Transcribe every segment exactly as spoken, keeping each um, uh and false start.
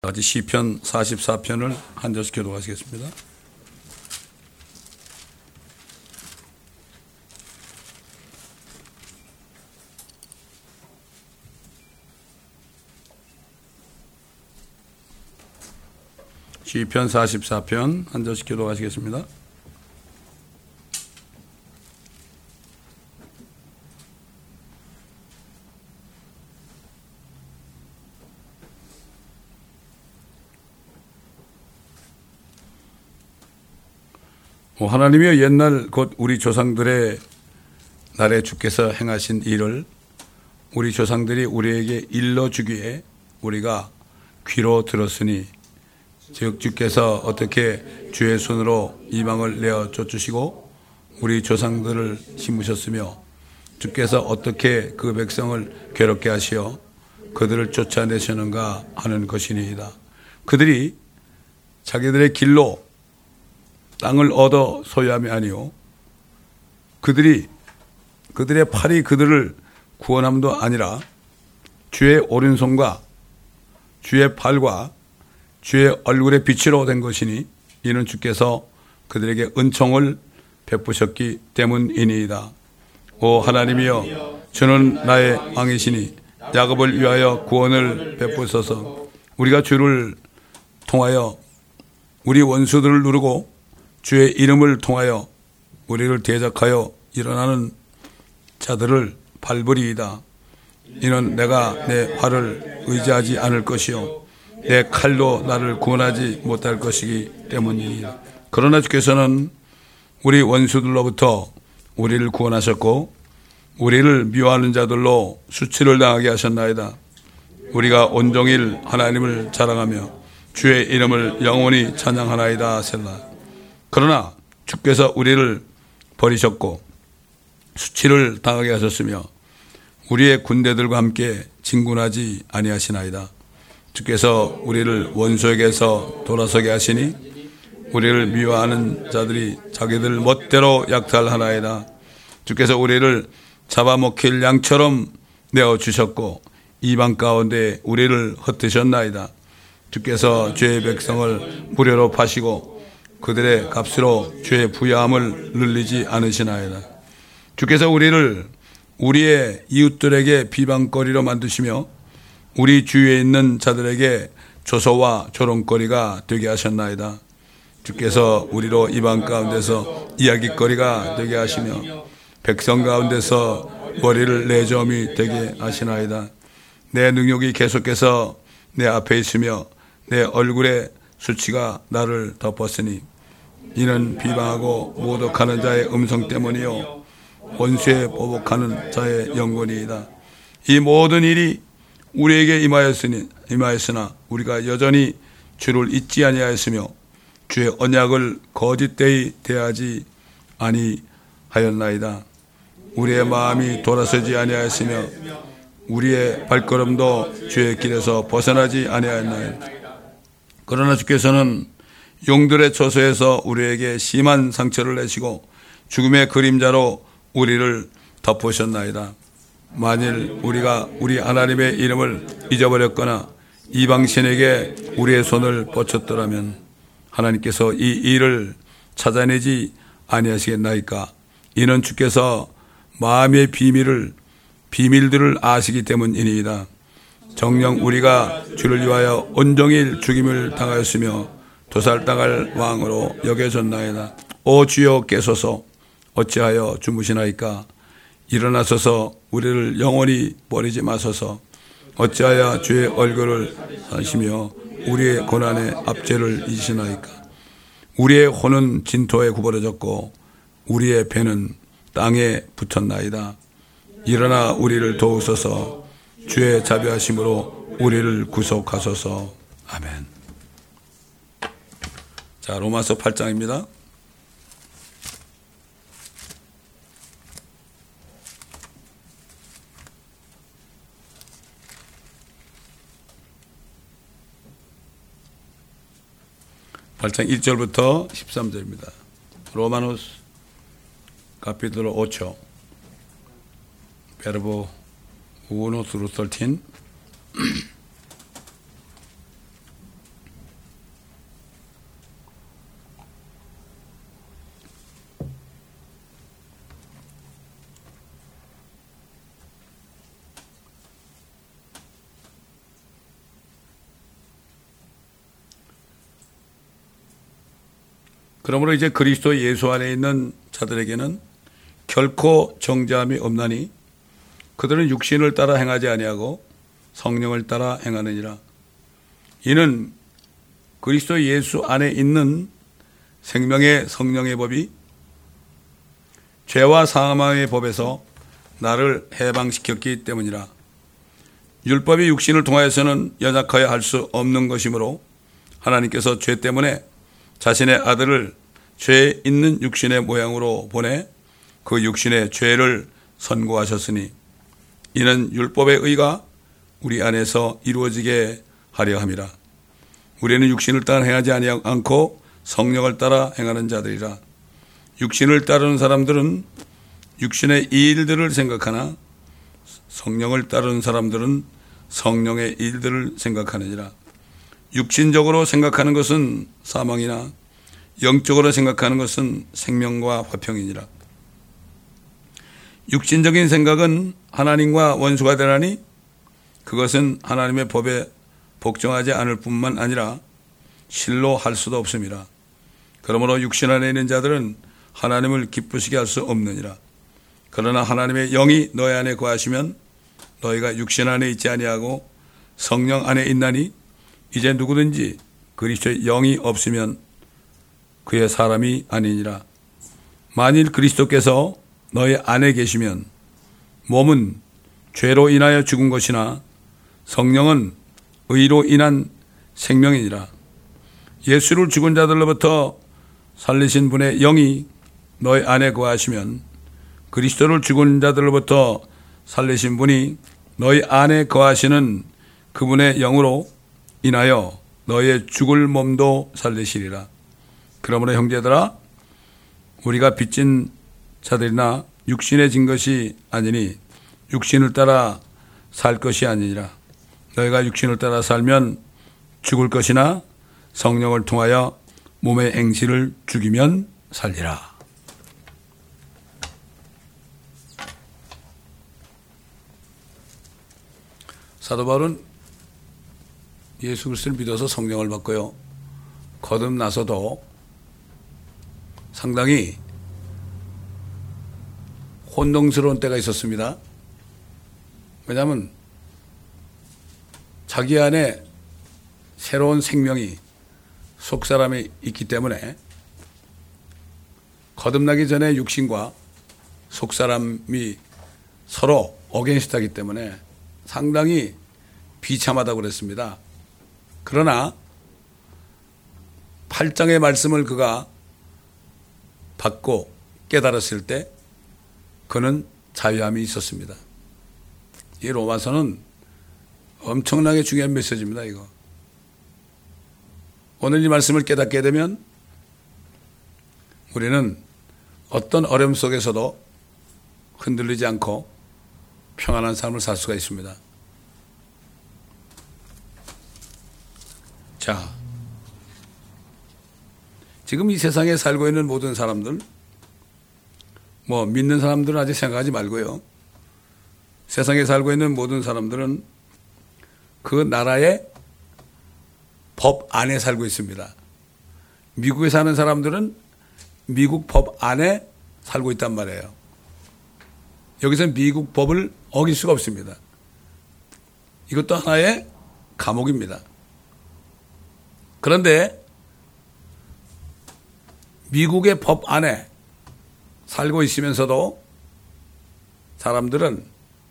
같이 시편 사십사 편을 한 절씩 교독하시겠습니다. 시편 사십사 편 한 절씩 교독하시겠습니다. 하나님이여, 옛날 곧 우리 조상들의 날에 주께서 행하신 일을 우리 조상들이 우리에게 일러주기에 우리가 귀로 들었으니, 즉 주께서 어떻게 주의 손으로 이방을 내어 쫓으시고 우리 조상들을 심으셨으며, 주께서 어떻게 그 백성을 괴롭게 하시어 그들을 쫓아내시는가 하는 것이니이다. 그들이 자기들의 길로 땅을 얻어 소유함이 아니요, 그들이 그들의 팔이 그들을 구원함도 아니라 주의 오른손과 주의 팔과 주의 얼굴의 빛으로 된 것이니, 이는 주께서 그들에게 은총을 베푸셨기 때문이니이다. 오 하나님이여, 주는 나의 왕이시니 야곱을 위하여 구원을 베푸소서. 우리가 주를 통하여 우리 원수들을 누르고 주의 이름을 통하여 우리를 대적하여 일어나는 자들을 밟으리이다. 이는 내가 내 활을 의지하지 않을 것이요 내 칼로 나를 구원하지 못할 것이기 때문이다. 그러나 주께서는 우리 원수들로부터 우리를 구원하셨고 우리를 미워하는 자들로 수치를 당하게 하셨나이다. 우리가 온종일 하나님을 자랑하며 주의 이름을 영원히 찬양하나이다. 셀라. 그러나 주께서 우리를 버리셨고 수치를 당하게 하셨으며 우리의 군대들과 함께 진군하지 아니하시나이다. 주께서 우리를 원수에게서 돌아서게 하시니 우리를 미워하는 자들이 자기들 멋대로 약탈하나이다. 주께서 우리를 잡아먹힐 양처럼 내어주셨고 이방 가운데 우리를 흩으셨나이다. 주께서 주의 백성을 무료로 파시고 그들의 값으로 주의 부야함을 늘리지 않으시나이다. 주께서 우리를 우리의 이웃들에게 비방거리로 만드시며 우리 주위에 있는 자들에게 조소와 조롱거리가 되게 하셨나이다. 주께서 우리로 이방 가운데서 이야기거리가 되게 하시며 백성 가운데서 머리를 내저음이 되게 하시나이다. 내 능력이 계속해서 내 앞에 있으며 내 얼굴에 수치가 나를 덮었으니, 이는 비방하고 모독하는 자의 음성 때문이요 원수에 보복하는 자의 영혼이이다. 이 모든 일이 우리에게 임하였으니 임하였으나 우리가 여전히 주를 잊지 아니하였으며 주의 언약을 거짓되이 대하지 아니하였나이다. 우리의 마음이 돌아서지 아니하였으며 우리의 발걸음도 주의 길에서 벗어나지 아니하였나이다. 그러나 주께서는 용들의 처소에서 우리에게 심한 상처를 내시고 죽음의 그림자로 우리를 덮으셨나이다. 만일 우리가 우리 하나님의 이름을 잊어버렸거나 이방신에게 우리의 손을 뻗쳤더라면 하나님께서 이 일을 찾아내지 아니하시겠나이까? 이는 주께서 마음의 비밀을 비밀들을 아시기 때문이니이다. 정녕 우리가 주를 위하여 온종일 죽임을 당하였으며 도살당할 왕으로 여겨졌나이다. 오 주여 깨소서. 어찌하여 주무시나이까? 일어나소서. 우리를 영원히 버리지 마소서. 어찌하여 주의 얼굴을 하시며 우리의 고난의 압제를 잊으시나이까? 우리의 혼은 진토에 구부러졌고 우리의 배는 땅에 붙었나이다. 일어나 우리를 도우소서. 주의 자비하심으로 우리를 구속하소서. 아멘. 자, 로마서 팔 장입니다. 팔 장 일 절부터 십삼 절입니다. 로마노스 카피톨로 오cho, verbo uno through thirteen. 그러므로 이제 그리스도 예수 안에 있는 자들에게는 결코 정죄함이 없나니 그들은 육신을 따라 행하지 아니하고 성령을 따라 행하느니라. 이는 그리스도 예수 안에 있는 생명의 성령의 법이 죄와 사망의 법에서 나를 해방시켰기 때문이라. 율법이 육신을 통하여서는 연약하여 할 수 없는 것이므로 하나님께서 죄 때문에 자신의 아들을 죄 있는 육신의 모양으로 보내 그 육신의 죄를 선고하셨으니 이는 율법의 의가 우리 안에서 이루어지게 하려 함이라. 우리는 육신을 따라 행하지 않고 성령을 따라 행하는 자들이라. 육신을 따르는 사람들은 육신의 일들을 생각하나 성령을 따르는 사람들은 성령의 일들을 생각하느니라. 육신적으로 생각하는 것은 사망이나 영적으로 생각하는 것은 생명과 화평이니라. 육신적인 생각은 하나님과 원수가 되나니 그것은 하나님의 법에 복종하지 않을 뿐만 아니라 실로 할 수도 없음이라. 그러므로 육신 안에 있는 자들은 하나님을 기쁘시게 할 수 없느니라. 그러나 하나님의 영이 너희 안에 거하시면 너희가 육신 안에 있지 아니하고 성령 안에 있나니 이제 누구든지 그리스도의 영이 없으면 그의 사람이 아니니라. 만일 그리스도께서 너희 안에 계시면 몸은 죄로 인하여 죽은 것이나 성령은 의로 인한 생명이니라. 예수를 죽은 자들로부터 살리신 분의 영이 너희 안에 거하시면 그리스도를 죽은 자들로부터 살리신 분이 너희 안에 거하시는 그분의 영으로 인하여 너희의 죽을 몸도 살리시리라. 그러므로 형제들아, 우리가 빚진 자들이나 육신에 진 것이 아니니 육신을 따라 살 것이 아니니라. 너희가 육신을 따라 살면 죽을 것이나 성령을 통하여 몸의 행실을 죽이면 살리라. 사도 바울은 예수 그리스도를 믿어서 성령을 받고요, 거듭나서도 상당히 혼동스러운 때가 있었습니다. 왜냐하면 자기 안에 새로운 생명이, 속사람이 있기 때문에 거듭나기 전에 육신과 속사람이 서로 어게인스트하기 때문에 상당히 비참하다고 그랬습니다. 그러나 팔 장의 말씀을 그가 받고 깨달았을 때 그는 자유함이 있었습니다. 이 로마서는 엄청나게 중요한 메시지입니다. 이거 오늘 이 말씀을 깨닫게 되면 우리는 어떤 어려움 속에서도 흔들리지 않고 평안한 삶을 살 수가 있습니다. 자, 지금 이 세상에 살고 있는 모든 사람들, 뭐 믿는 사람들은 아직 생각하지 말고요, 세상에 살고 있는 모든 사람들은 그 나라의 법 안에 살고 있습니다. 미국에 사는 사람들은 미국 법 안에 살고 있단 말이에요. 여기서 미국 법을 어길 수가 없습니다. 이것도 하나의 감옥입니다. 그런데 미국의 법 안에 살고 있으면서도 사람들은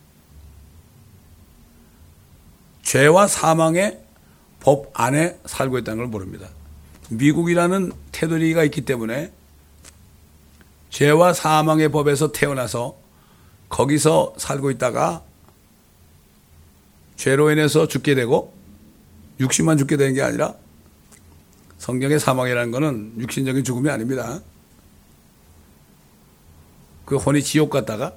죄와 사망의 법 안에 살고 있다는 걸 모릅니다. 미국이라는 테두리가 있기 때문에 죄와 사망의 법에서 태어나서 거기서 살고 있다가 죄로 인해서 죽게 되고 육신만 죽게 되는 게 아니라 성경의 사망이라는 것은 육신적인 죽음이 아닙니다. 그 혼이 지옥 갔다가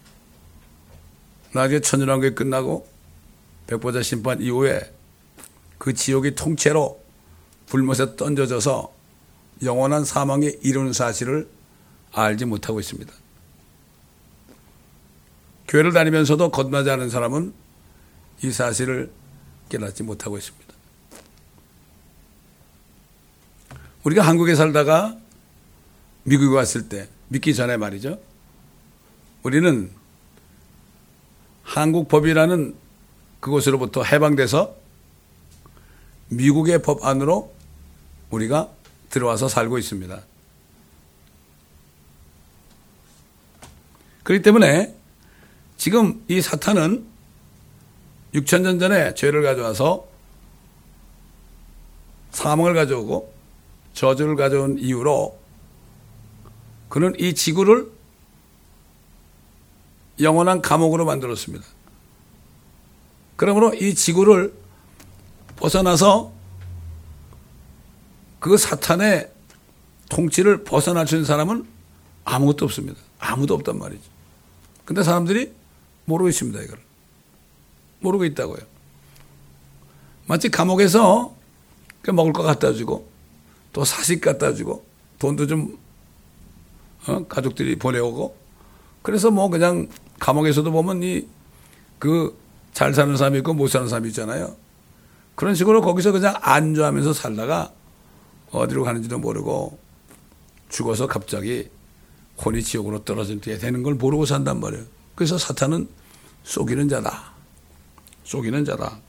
나중에 천년왕국이 끝나고 백보자 심판 이후에 그 지옥이 통째로 불못에 던져져서 영원한 사망에 이르는 사실을 알지 못하고 있습니다. 교회를 다니면서도 거듭나지 않은 사람은 이 사실을 깨닫지 못하고 있습니다. 우리가 한국에 살다가 미국에 왔을 때, 믿기 전에 말이죠. 우리는 한국 법이라는 그곳으로부터 해방돼서 미국의 법 안으로 우리가 들어와서 살고 있습니다. 그렇기 때문에 지금 이 사탄은 육천 년 전에 죄를 가져와서 사망을 가져오고 저주를 가져온 이유로 그는 이 지구를 영원한 감옥으로 만들었습니다. 그러므로 이 지구를 벗어나서 그 사탄의 통치를 벗어날 수 있는 사람은 아무것도 없습니다. 아무도 없단 말이죠. 근데 사람들이 모르고 있습니다. 이걸 모르고 있다고요. 마치 감옥에서 먹을 거 갖다 주고 또 사식 갖다 주고 돈도 좀 어? 가족들이 보내오고 그래서 뭐 그냥 감옥에서도 보면 이 그 잘 사는 사람이 있고 못 사는 사람이 있잖아요. 그런 식으로 거기서 그냥 안주하면서 살다가 어디로 가는지도 모르고 죽어서 갑자기 혼이 지옥으로 떨어지게 되는 걸 모르고 산단 말이에요. 그래서 사탄은 속이는 자다. 속이는 자다.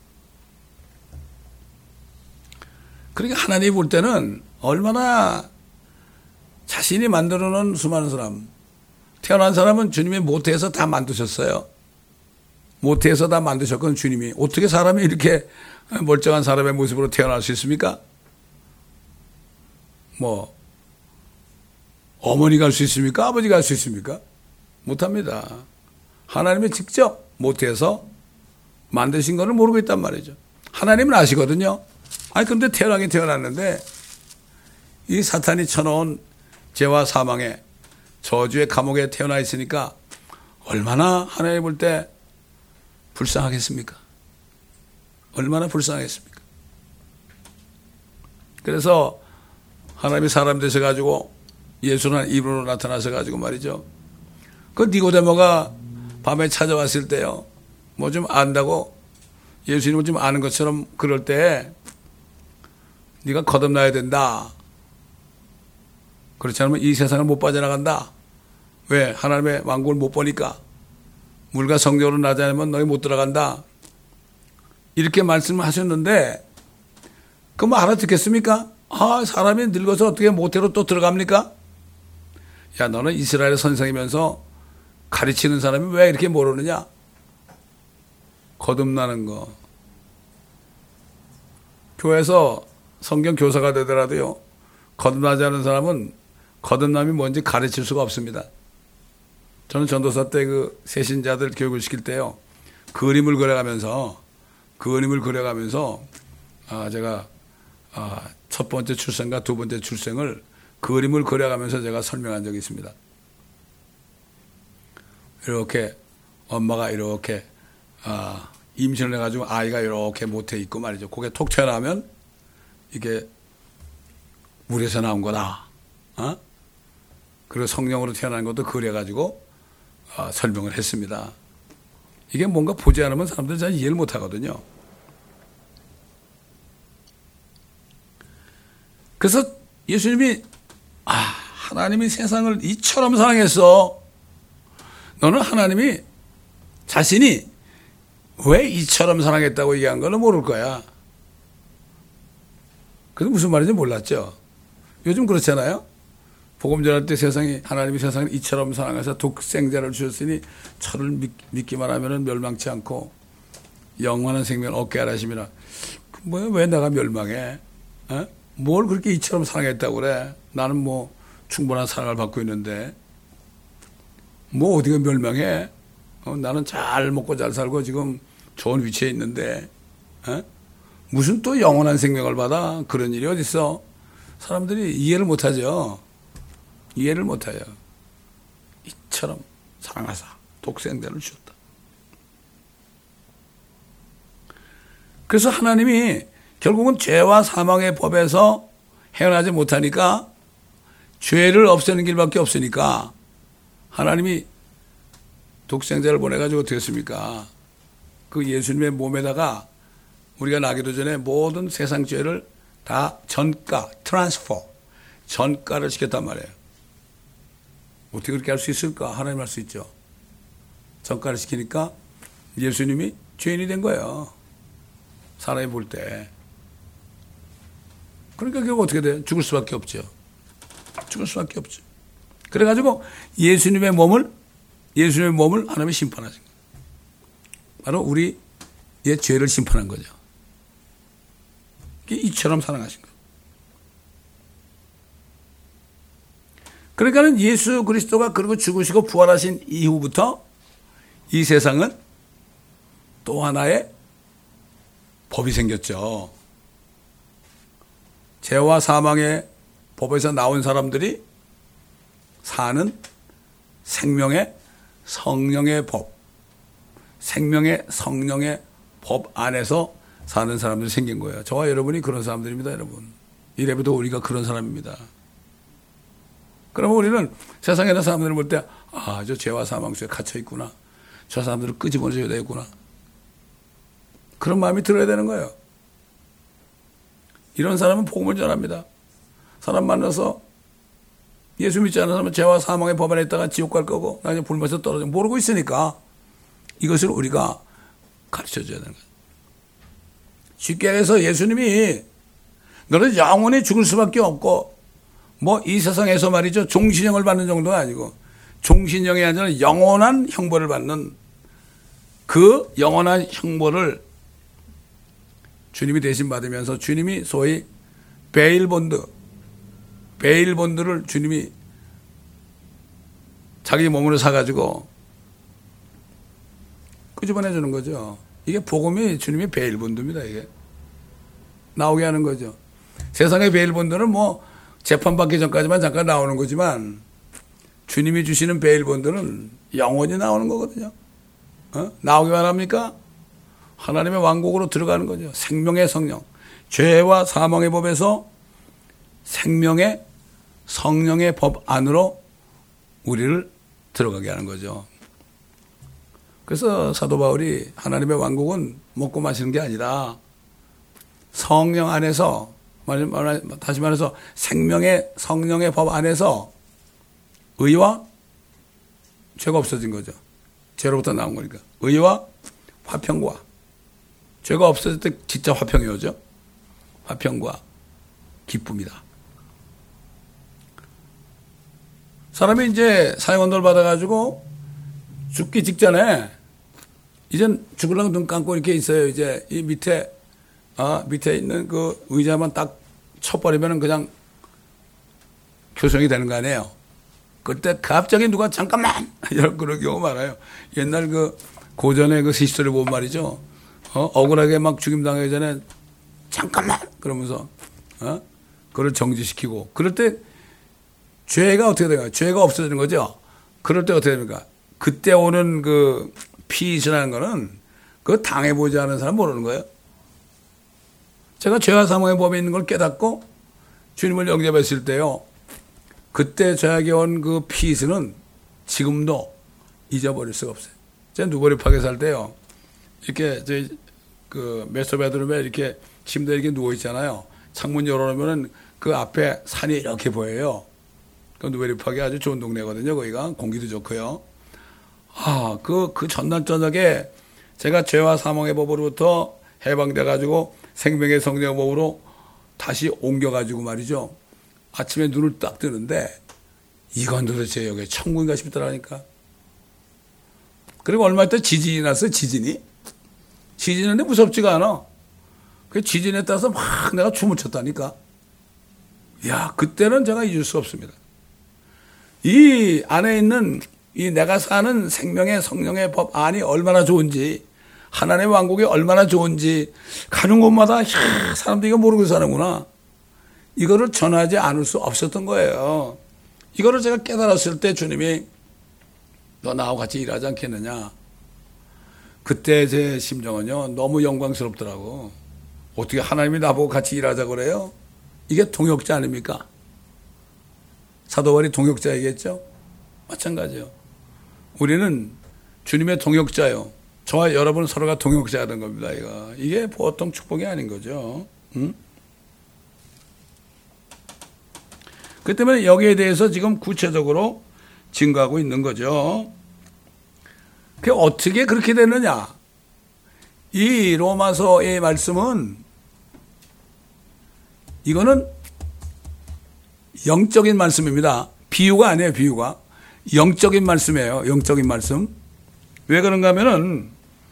그러니까 하나님이 볼 때는 얼마나 자신이 만들어 놓은 수많은 사람, 태어난 사람은 주님이 모태에서 다 만드셨어요. 모태에서 다 만드셨건 주님이 어떻게 사람이 이렇게 멀쩡한 사람의 모습으로 태어날 수 있습니까? 뭐 어머니가 할 수 있습니까? 아버지가 할 수 있습니까? 못합니다. 하나님이 직접 모태에서 만드신 거를 모르고 있단 말이죠. 하나님은 아시거든요. 아니 근데 태어나긴 태어났는데 이 사탄이 쳐놓은 죄와 사망의 저주의 감옥에 태어나 있으니까 얼마나 하나님 볼 때 불쌍하겠습니까? 얼마나 불쌍하겠습니까? 그래서 하나님이 사람 되셔가지고 예수는 입으로 나타나셔가지고 말이죠. 그 니고데모가 밤에 찾아왔을 때요. 뭐 좀 안다고 예수님을 좀 아는 것처럼 그럴 때 네가 거듭나야 된다. 그렇지 않으면 이 세상을 못 빠져나간다. 왜? 하나님의 왕국을 못 보니까. 물과 성령으로 나지 않으면 너희 못 들어간다. 이렇게 말씀을 하셨는데 그 뭐 알아듣겠습니까? 아, 사람이 늙어서 어떻게 모태로 또 들어갑니까? 야, 너는 이스라엘의 선생이면서 가르치는 사람이 왜 이렇게 모르느냐? 거듭나는 거. 교회에서 성경 교사가 되더라도요, 거듭나지 않은 사람은 거듭남이 뭔지 가르칠 수가 없습니다. 저는 전도사 때 그 새신자들 교육을 시킬 때요, 그림을 그려가면서, 그림을 그려가면서, 아, 제가, 아, 첫 번째 출생과 두 번째 출생을 그림을 그려가면서 제가 설명한 적이 있습니다. 이렇게 엄마가 이렇게 아, 임신을 해가지고 아이가 이렇게 모태에 있고 말이죠. 그게 톡 튀어나오면 이게 물에서 나온 거다. 어? 그리고 성령으로 태어난 것도 그려가지고 아, 설명을 했습니다. 이게 뭔가 보지 않으면 사람들이 잘 이해를 못 하거든요. 그래서 예수님이 아, 하나님이 세상을 이처럼 사랑했어. 너는 하나님이 자신이 왜 이처럼 사랑했다고 얘기한 거는 모를 거야. 그래서 무슨 말인지 몰랐죠. 요즘 그렇잖아요. 복음 전할 때 세상이 하나님이 세상을 이처럼 사랑해서 독생자를 주셨으니 저를 믿, 믿기만 하면 멸망치 않고 영원한 생명을 얻게 하라심이라. 뭐야, 왜 내가 멸망해? 어? 뭘 그렇게 이처럼 사랑했다고 그래? 나는 뭐 충분한 사랑을 받고 있는데 뭐 어디가 멸망해? 어, 나는 잘 먹고 잘 살고 지금 좋은 위치에 있는데 어? 무슨 또 영원한 생명을 받아? 그런 일이 어딨어? 사람들이 이해를 못하죠. 이해를 못해요. 이처럼 사랑하사 독생자를 주셨다. 그래서 하나님이 결국은 죄와 사망의 법에서 헤어나지 못하니까 죄를 없애는 길밖에 없으니까 하나님이 독생자를 보내가지고 어떻게 했습니까? 그 예수님의 몸에다가 우리가 나기도 전에 모든 세상 죄를 다 전가, 트랜스퍼, 전가를 시켰단 말이에요. 어떻게 그렇게 할 수 있을까? 하나님 할 수 있죠. 전가를 시키니까 예수님이 죄인이 된 거예요. 사람이 볼 때. 그러니까 결국 어떻게 돼요? 죽을 수밖에 없죠. 죽을 수밖에 없죠. 그래가지고 예수님의 몸을, 예수님의 몸을 하나님이 심판하신 거예요. 바로 우리의 죄를 심판한 거죠. 이처럼 사랑하신 거예요. 그러니까는 예수 그리스도가 그리고 죽으시고 부활하신 이후부터 이 세상은 또 하나의 법이 생겼죠. 죄와 사망의 법에서 나온 사람들이 사는 생명의 성령의 법, 생명의 성령의 법 안에서 사는 사람들이 생긴 거예요. 저와 여러분이 그런 사람들입니다, 여러분. 이래부터 우리가 그런 사람입니다. 그러면 우리는 세상에 있는 사람들을 볼 때, 아, 저 죄와 사망 속에 갇혀 있구나. 저 사람들을 끄집어내야 되겠구나. 그런 마음이 들어야 되는 거예요. 이런 사람은 복음을 전합니다. 사람 만나서 예수 믿지 않는 사람은 죄와 사망의 법 안에 있다가 지옥 갈 거고 나중에 불면서 떨어져 모르고 있으니까 이것을 우리가 가르쳐 줘야 되는 거예요. 쉽게 해서 예수님이 너는 영원히 죽을 수밖에 없고 뭐 이 세상에서 말이죠. 종신형을 받는 정도가 아니고 종신형이 아니라 영원한 형벌을 받는 그 영원한 형벌을 주님이 대신 받으면서 주님이 소위 베일본드, 베일본드를 주님이 자기 몸으로 사가지고 끄집어내주는 거죠. 이게 복음이 주님이 베일본드입니다. 이게 나오게 하는 거죠. 세상의 베일본드는 뭐 재판받기 전까지만 잠깐 나오는 거지만 주님이 주시는 베일본드는 영원히 나오는 거거든요. 어? 나오기만 합니까? 하나님의 왕국으로 들어가는 거죠. 생명의 성령. 죄와 사망의 법에서 생명의 성령의 법 안으로 우리를 들어가게 하는 거죠. 그래서 사도 바울이 하나님의 왕국은 먹고 마시는 게 아니라 성령 안에서, 다시 말해서 생명의 성령의 법 안에서 의와 죄가 없어진 거죠. 죄로부터 나온 거니까. 의와 화평과, 죄가 없어질 때 진짜 화평이 오죠. 화평과 기쁨이다. 사람이 이제 사형언도를 받아가지고 죽기 직전에 이젠 죽으려고 눈 감고 이렇게 있어요. 이제 이 밑에, 아, 밑에 있는 그 의자만 딱 쳐버리면 그냥 교성이 되는 거 아니에요. 그때 갑자기 누가 잠깐만! 이런 그런 경우 많아요. 옛날 그 고전의 그 시스터를 보면 말이죠. 어? 억울하게 막 죽임당하기 전에 잠깐만! 그러면서, 어? 그걸 정지시키고. 그럴 때 죄가 어떻게 될까요? 죄가 없어지는 거죠. 그럴 때 어떻게 됩니까? 그때 오는 그 피스라는 거는 그거 당해보지 않은 사람 모르는 거예요. 제가 죄와 사망의 법에 있는 걸 깨닫고 주님을 영접했을 때요. 그때 저에게 온 그 피스는 지금도 잊어버릴 수가 없어요. 제가 누버리팍에 살 때요. 이렇게 저희 그 메스터 베드룸에 이렇게 침대에 이렇게 누워 있잖아요. 창문 열어놓으면은 그 앞에 산이 이렇게 보여요. 그 누버리팍이 아주 좋은 동네거든요. 거기가 공기도 좋고요. 아, 그, 그 전날 저녁에 제가 죄와 사망의 법으로부터 해방돼가지고 생명의 성령의 법으로 다시 옮겨가지고 말이죠. 아침에 눈을 딱 뜨는데 이건 도대체 여기 천국인가 싶더라니까. 그리고 얼마 있다 지진이 났어요. 지진이. 지진인데 무섭지가 않아. 그 지진에 따라서 막 내가 춤을 췄다니까. 야, 그때는 제가 잊을 수 없습니다. 이 안에 있는 이 내가 사는 생명의 성령의 법 안이 얼마나 좋은지, 하나님의 왕국이 얼마나 좋은지 가는 곳마다 야, 사람들이 이거 모르고 사는구나. 이거를 전하지 않을 수 없었던 거예요. 이거를 제가 깨달았을 때 주님이 너 나하고 같이 일하지 않겠느냐. 그때 제 심정은요 너무 영광스럽더라고. 어떻게 하나님이 나보고 같이 일하자고 그래요? 이게 동역자 아닙니까? 사도 바울이 동역자이겠죠? 마찬가지요. 우리는 주님의 동역자요. 저와 여러분은 서로가 동역자가 된 겁니다. 이거. 이게 보통 축복이 아닌 거죠. 응? 그 때문에 여기에 대해서 지금 구체적으로 증거하고 있는 거죠. 그게 어떻게 그렇게 되느냐? 이 로마서의 말씀은 이거는 영적인 말씀입니다. 비유가 아니에요, 비유가. 영적인 말씀이에요, 영적인 말씀. 왜 그런가 하면은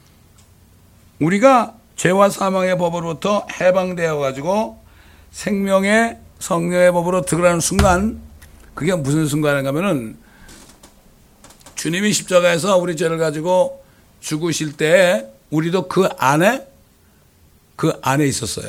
우리가 죄와 사망의 법으로부터 해방되어 가지고 생명의 성령의 법으로 들어가는 순간, 그게 무슨 순간인가 하면은 주님이 십자가에서 우리 죄를 가지고 죽으실 때 우리도 그 안에 그 안에 있었어요.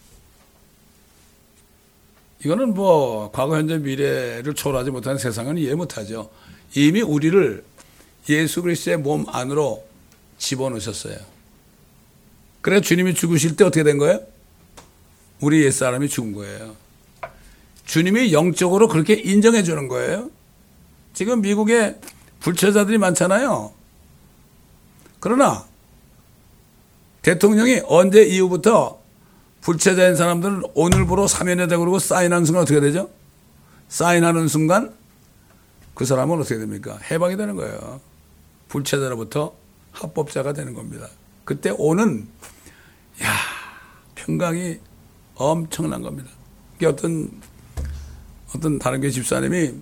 이거는 뭐 과거 현재 미래를 초월하지 못하는 세상은 이해 못하죠. 이미 우리를 예수 그리스도의 몸 안으로 집어넣으셨어요. 그래 주님이 죽으실 때 어떻게 된 거예요? 우리 옛사람이 죽은 거예요. 주님이 영적으로 그렇게 인정해 주는 거예요. 지금 미국에 불체자들이 많잖아요. 그러나 대통령이 언제 이후부터 불체자인 사람들은 오늘부로 사면해다 그러고 사인하는 순간 어떻게 되죠? 사인하는 순간 그 사람은 어떻게 됩니까? 해방이 되는 거예요. 불체자로부터 합법자가 되는 겁니다. 그때 오는 야 평강이 엄청난 겁니다. 이게 어떤 어떤 다른 교회 집사님이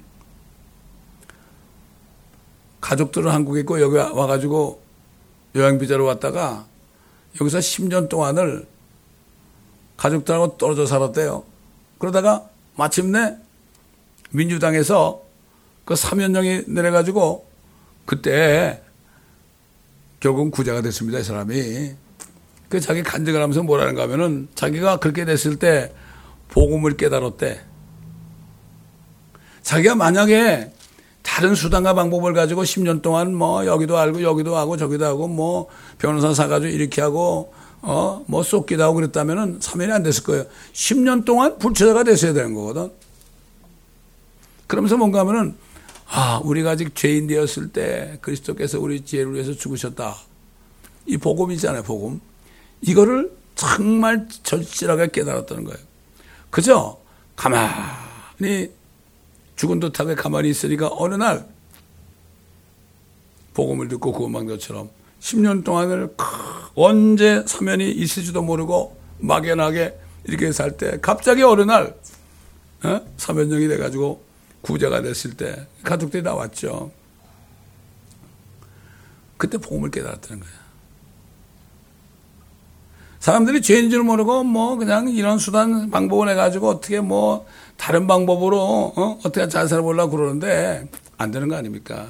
가족들은 한국에 있고 여기 와가지고 요양비자로 왔다가 여기서 십 년 동안을 가족들하고 떨어져 살았대요. 그러다가 마침내 민주당에서 그 사면령이 내려가지고 그때 결국은 구제가 됐습니다. 이 사람이. 그 자기 간증을 하면서 뭐라는가 하면은 자기가 그렇게 됐을 때 복음을 깨달았대. 자기가 만약에 다른 수단과 방법을 가지고 십 년 동안 뭐 여기도 알고 여기도 하고 저기도 하고 뭐 변호사 사가지고 이렇게 하고 어 뭐 쏟기도 하고 그랬다면은 사면이 안 됐을 거예요. 십 년 동안 불체자가 됐어야 되는 거거든. 그러면서 뭔가 하면은 아 우리가 아직 죄인 되었을 때 그리스도께서 우리 죄를 위해서 죽으셨다. 이 복음이잖아요, 복음. 이거를 정말 절실하게 깨달았다는 거예요. 그죠? 가만히 죽은 듯하게 가만히 있으니까 어느 날 복음을 듣고 구원받은 십 년 동안을 언제 사면이 있을지도 모르고 막연하게 이렇게 살 때 갑자기 어느 날 어? 사면령이 돼가지고 구제가 됐을 때 가족들이 나왔죠. 그때 복음을 깨달았다는 거예요. 사람들이 죄인 줄 모르고 뭐 그냥 이런 수단 방법을 해가지고 어떻게 뭐 다른 방법으로 어? 어떻게 잘 살아보려고 그러는데 안 되는 거 아닙니까?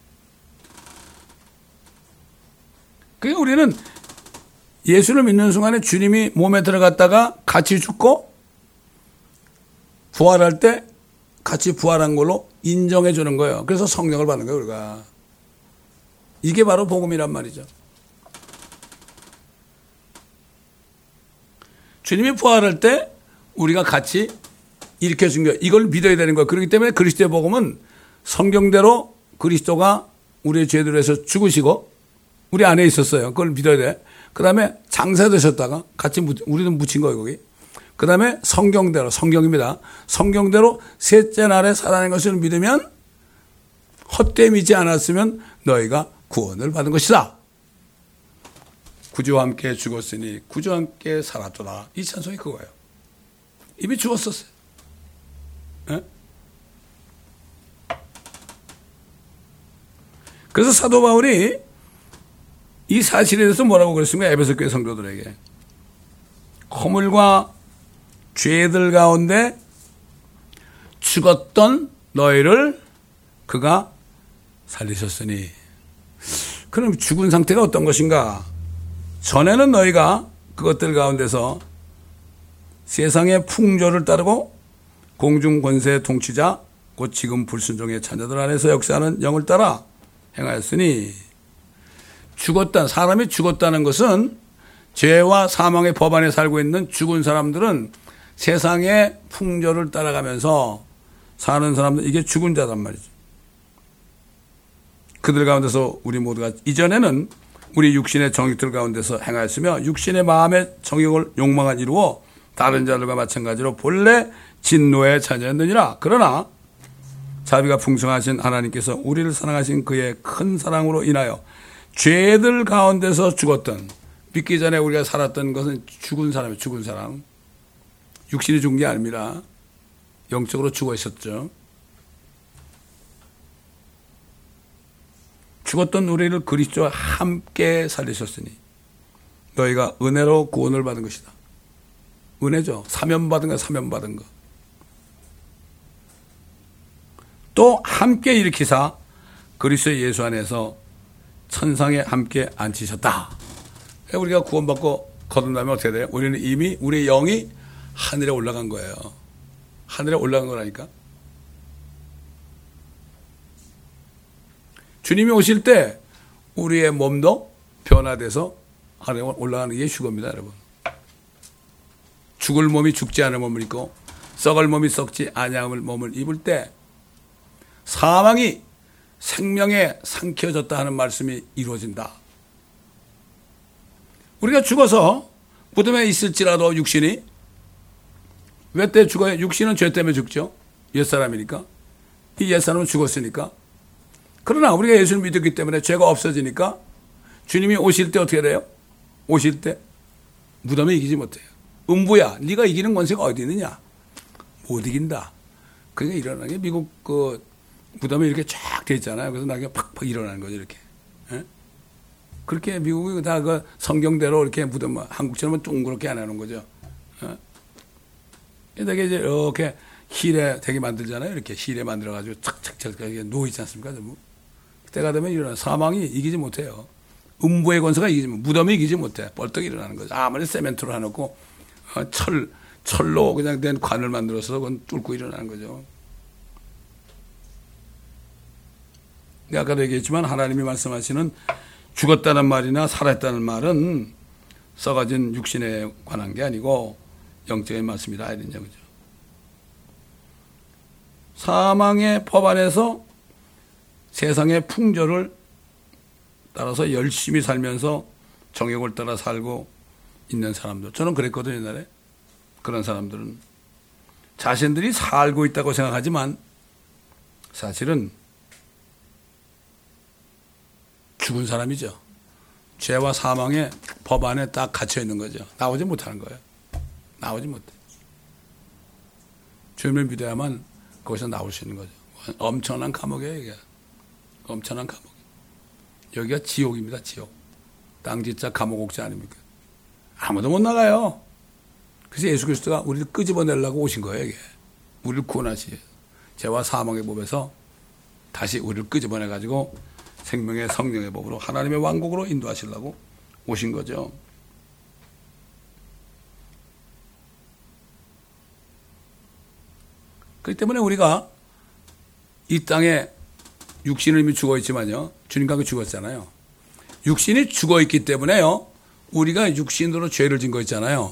그러니까 우리는 예수를 믿는 순간에 주님이 몸에 들어갔다가 같이 죽고 부활할 때 같이 부활한 걸로 인정해 주는 거예요. 그래서 성령을 받는 거예요, 우리가. 이게 바로 복음이란 말이죠. 주님이 부활할 때 우리가 같이 일으켜준 거예요. 이걸 믿어야 되는 거예요. 그렇기 때문에 그리스도의 복음은 성경대로 그리스도가 우리의 죄들을 해서 죽으시고 우리 안에 있었어요. 그걸 믿어야 돼. 그 다음에 장사되셨다가 같이 우리도 묻힌 거예요, 거기. 그 다음에 성경대로, 성경입니다. 성경대로 셋째 날에 살아낸 것을 믿으면 헛되이 믿지 않았으면 너희가 구원을 받은 것이다. 구주와 함께 죽었으니 구주와 함께 살았도다. 이 찬송이 그거예요. 이미 죽었었어요. 에? 그래서 사도 바울이 이 사실에 대해서 뭐라고 그랬습니까? 에베소 교회 성도들에게. 허물과 죄들 가운데 죽었던 너희를 그가 살리셨으니. 그럼 죽은 상태가 어떤 것인가? 전에는 너희가 그것들 가운데서 세상의 풍조를 따르고 공중 권세 통치자 곧 지금 불순종의 자녀들 안에서 역사하는 영을 따라 행하였으니. 죽었다, 사람이 죽었다는 것은 죄와 사망의 법 안에 살고 있는 죽은 사람들은 세상의 풍조를 따라가면서 사는 사람들, 이게 죽은 자단 말이죠. 그들 가운데서 우리 모두가 이전에는 우리 육신의 정욕들 가운데서 행하였으며 육신의 마음의 정욕을 욕망을 이루어 다른 자들과 마찬가지로 본래 진노의 자녀였느니라. 그러나 자비가 풍성하신 하나님께서 우리를 사랑하신 그의 큰 사랑으로 인하여 죄들 가운데서 죽었던, 믿기 전에 우리가 살았던 것은 죽은 사람이에요. 죽은 사람. 육신이 죽은 게 아닙니다. 영적으로 죽어 있었죠. 죽었던 우리를 그리스도와 함께 살리셨으니 너희가 은혜로 구원을 받은 것이다. 은혜죠. 사면받은 거, 사면받은 거. 또 함께 일으키사 그리스도 예수 안에서 천상에 함께 앉히셨다. 우리가 구원받고 거듭나면 어떻게 돼요? 우리는 이미 우리의 영이 하늘에 올라간 거예요. 하늘에 올라간 거라니까. 주님이 오실 때 우리의 몸도 변화돼서 하늘에 올라가는 게 휴거입니다, 여러분. 죽을 몸이 죽지 않을 몸을 입고 썩을 몸이 썩지 아니함을 몸을 입을 때 사망이 생명에 삼켜졌다 하는 말씀이 이루어진다. 우리가 죽어서 무덤에 있을지라도 육신이 왜 때 죽어요? 육신은 죄 때문에 죽죠. 옛사람이니까. 이 옛사람은 죽었으니까. 그러나 우리가 예수를 믿었기 때문에 죄가 없어지니까 주님이 오실 때 어떻게 돼요? 오실 때 무덤에 이기지 못해요. 음부야, 네가 이기는 권세가 어디 있느냐? 못 이긴다. 그러니까 일어나는 게 미국 그 무덤에 이렇게 쫙 돼 있잖아요. 그래서 나중에 팍팍 일어나는 거죠, 이렇게. 예? 그렇게 미국이 다 그 성경대로 이렇게 무덤, 한국처럼 둥그렇게 안 하는 거죠. 예? 되게 이제 이렇게 힐에 되게 만들잖아요. 이렇게 힐에 만들어가지고 착착착 놓이지 않습니까? 전부. 그때가 되면 일어나 사망이 이기지 못해요. 음부의 권세가 이기지 못, 무덤이 이기지 못해. 벌떡 일어나는 거죠. 아무리 세멘트로 해놓고 어, 철, 철로 그냥 된 관을 만들어서 그건 뚫고 일어나는 거죠. 내가 아까도 얘기했지만 하나님이 말씀하시는 죽었다는 말이나 살았다는 말은 썩어진 육신에 관한 게 아니고 영적인 말씀이다. 이런 얘기죠. 사망의 법 안에서 세상의 풍조를 따라서 열심히 살면서 정욕을 따라 살고 있는 사람들. 저는 그랬거든요, 옛날에. 그런 사람들은 자신들이 살고 있다고 생각하지만 사실은 죽은 사람이죠. 죄와 사망의 법 안에 딱 갇혀 있는 거죠. 나오지 못하는 거예요. 나오지 못해. 주님을 믿어야만 거기서 나올 수 있는 거죠. 엄청난 감옥이에요, 이게. 엄청난 감옥. 여기가 지옥입니다, 지옥. 땅지자 감옥옥자 아닙니까? 아무도 못 나가요. 그래서 예수 그리스도가 우리를 끄집어내려고 오신 거예요, 이게. 우리를 구원하시. 죄와 사망의 법에서 다시 우리를 끄집어내가지고 생명의 성령의 법으로 하나님의 왕국으로 인도하시려고 오신 거죠. 그렇기 때문에 우리가 이 땅에 육신은 이미 죽어 있지만요. 주님과 함께 죽었잖아요. 육신이 죽어 있기 때문에요. 우리가 육신으로 죄를 진 거 있잖아요.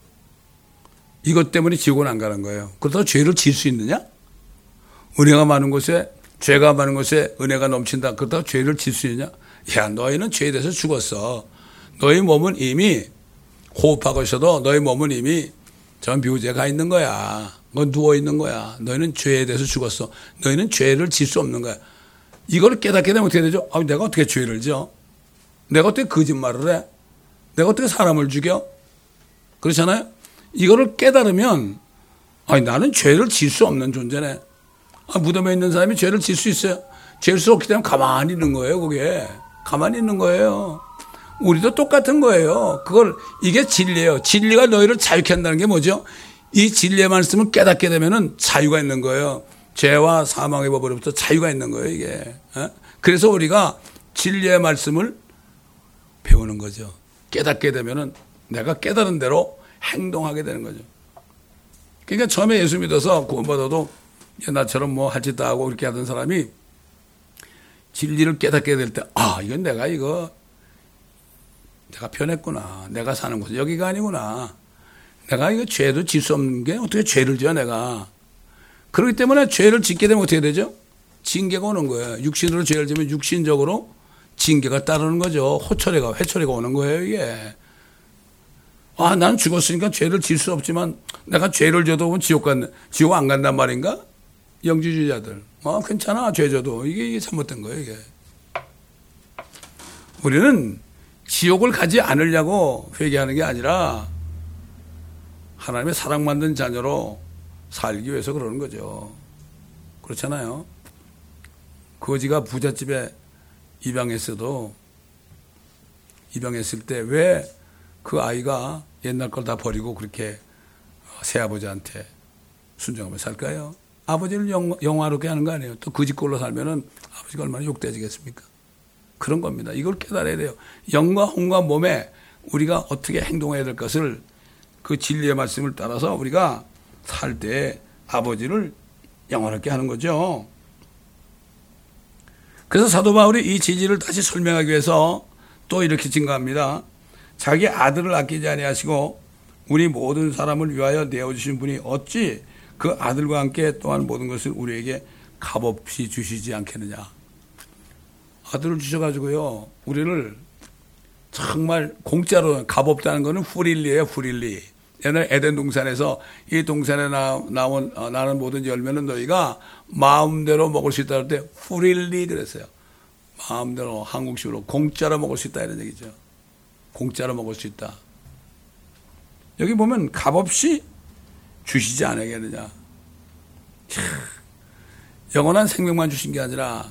이것 때문에 지옥은 안 가는 거예요. 그렇다고 죄를 질 수 있느냐? 은혜가 많은 곳에, 죄가 많은 곳에 은혜가 넘친다. 그렇다고 죄를 질 수 있느냐? 야, 너희는 죄에 대해서 죽었어. 너희 몸은 이미 호흡하고 있어도 너희 몸은 이미 전 비우제가 가 있는 거야. 너 누워 있는 거야. 너희는 죄에 대해서 죽었어. 너희는 죄를 질 수 없는 거야. 이걸 깨닫게 되면 어떻게 되죠? 아, 내가 어떻게 죄를 져? 내가 어떻게 거짓말을 해? 내가 어떻게 사람을 죽여? 그렇잖아요? 이거를 깨달으면 아니 나는 죄를 질 수 없는 존재네. 아, 무덤에 있는 사람이 죄를 질 수 있어요? 질 수 없기 때문에 가만히 있는 거예요. 그게 가만히 있는 거예요. 우리도 똑같은 거예요. 그걸 이게 진리예요. 진리가 너희를 자유케 한다는 게 뭐죠? 이 진리의 말씀을 깨닫게 되면은 자유가 있는 거예요. 죄와 사망의 법으로부터 자유가 있는 거예요, 이게. 그래서 우리가 진리의 말씀을 배우는 거죠. 깨닫게 되면은 내가 깨달은 대로 행동하게 되는 거죠. 그러니까 처음에 예수 믿어서 구원받아도 나처럼 뭐 할 짓도 하고 이렇게 하던 사람이 진리를 깨닫게 될 때, 아, 이건 내가 이거 내가 변했구나. 내가 사는 곳은 여기가 아니구나. 내가 이거 죄도 질 수 없는 게 어떻게 죄를 져, 내가. 그렇기 때문에 죄를 짓게 되면 어떻게 되죠? 징계가 오는 거예요. 육신으로 죄를 지면 육신적으로 징계가 따르는 거죠. 호철이가, 회초리가 오는 거예요, 이게. 아, 난 죽었으니까 죄를 질 수 없지만 내가 죄를 져도 지옥 간, 지옥 안 간단 말인가? 영지주의자들. 어, 괜찮아. 죄져도. 이게, 이게 잘못된 거예요, 이게. 우리는 지옥을 가지 않으려고 회개하는 게 아니라 하나님의 사랑받는 자녀로 살기 위해서 그러는 거죠. 그렇잖아요. 거지가 부잣집에 입양했어도 입양했을 때 왜 그 아이가 옛날 걸 다 버리고 그렇게 새아버지한테 순종하며 살까요? 아버지를 영, 영화롭게 하는 거 아니에요. 또 거지꼴로 살면은 아버지가 얼마나 욕되지겠습니까? 그런 겁니다. 이걸 깨달아야 돼요. 영과 혼과 몸에 우리가 어떻게 행동해야 될 것을 그 진리의 말씀을 따라서 우리가 살 때 아버지를 영화롭게 하는 거죠. 그래서 사도 바울이 이 진리를 다시 설명하기 위해서 또 이렇게 증거합니다. 자기 아들을 아끼지 아니하시고 우리 모든 사람을 위하여 내어주신 분이 어찌 그 아들과 함께 또한 모든 것을 우리에게 값없이 주시지 않겠느냐. 아들을 주셔가지고요, 우리를 정말 공짜로, 값없다는 거는 후릴리예요, 후릴리. 옛날 에덴 동산에서 이 동산에 나, 나온, 어, 나는 모든 열매는 너희가 마음대로 먹을 수 있다 할 때 후릴리 그랬어요. 마음대로, 한국식으로 공짜로 먹을 수 있다 이런 얘기죠. 공짜로 먹을 수 있다. 여기 보면 값없이 주시지 않겠느냐. 영원한 생명만 주신 게 아니라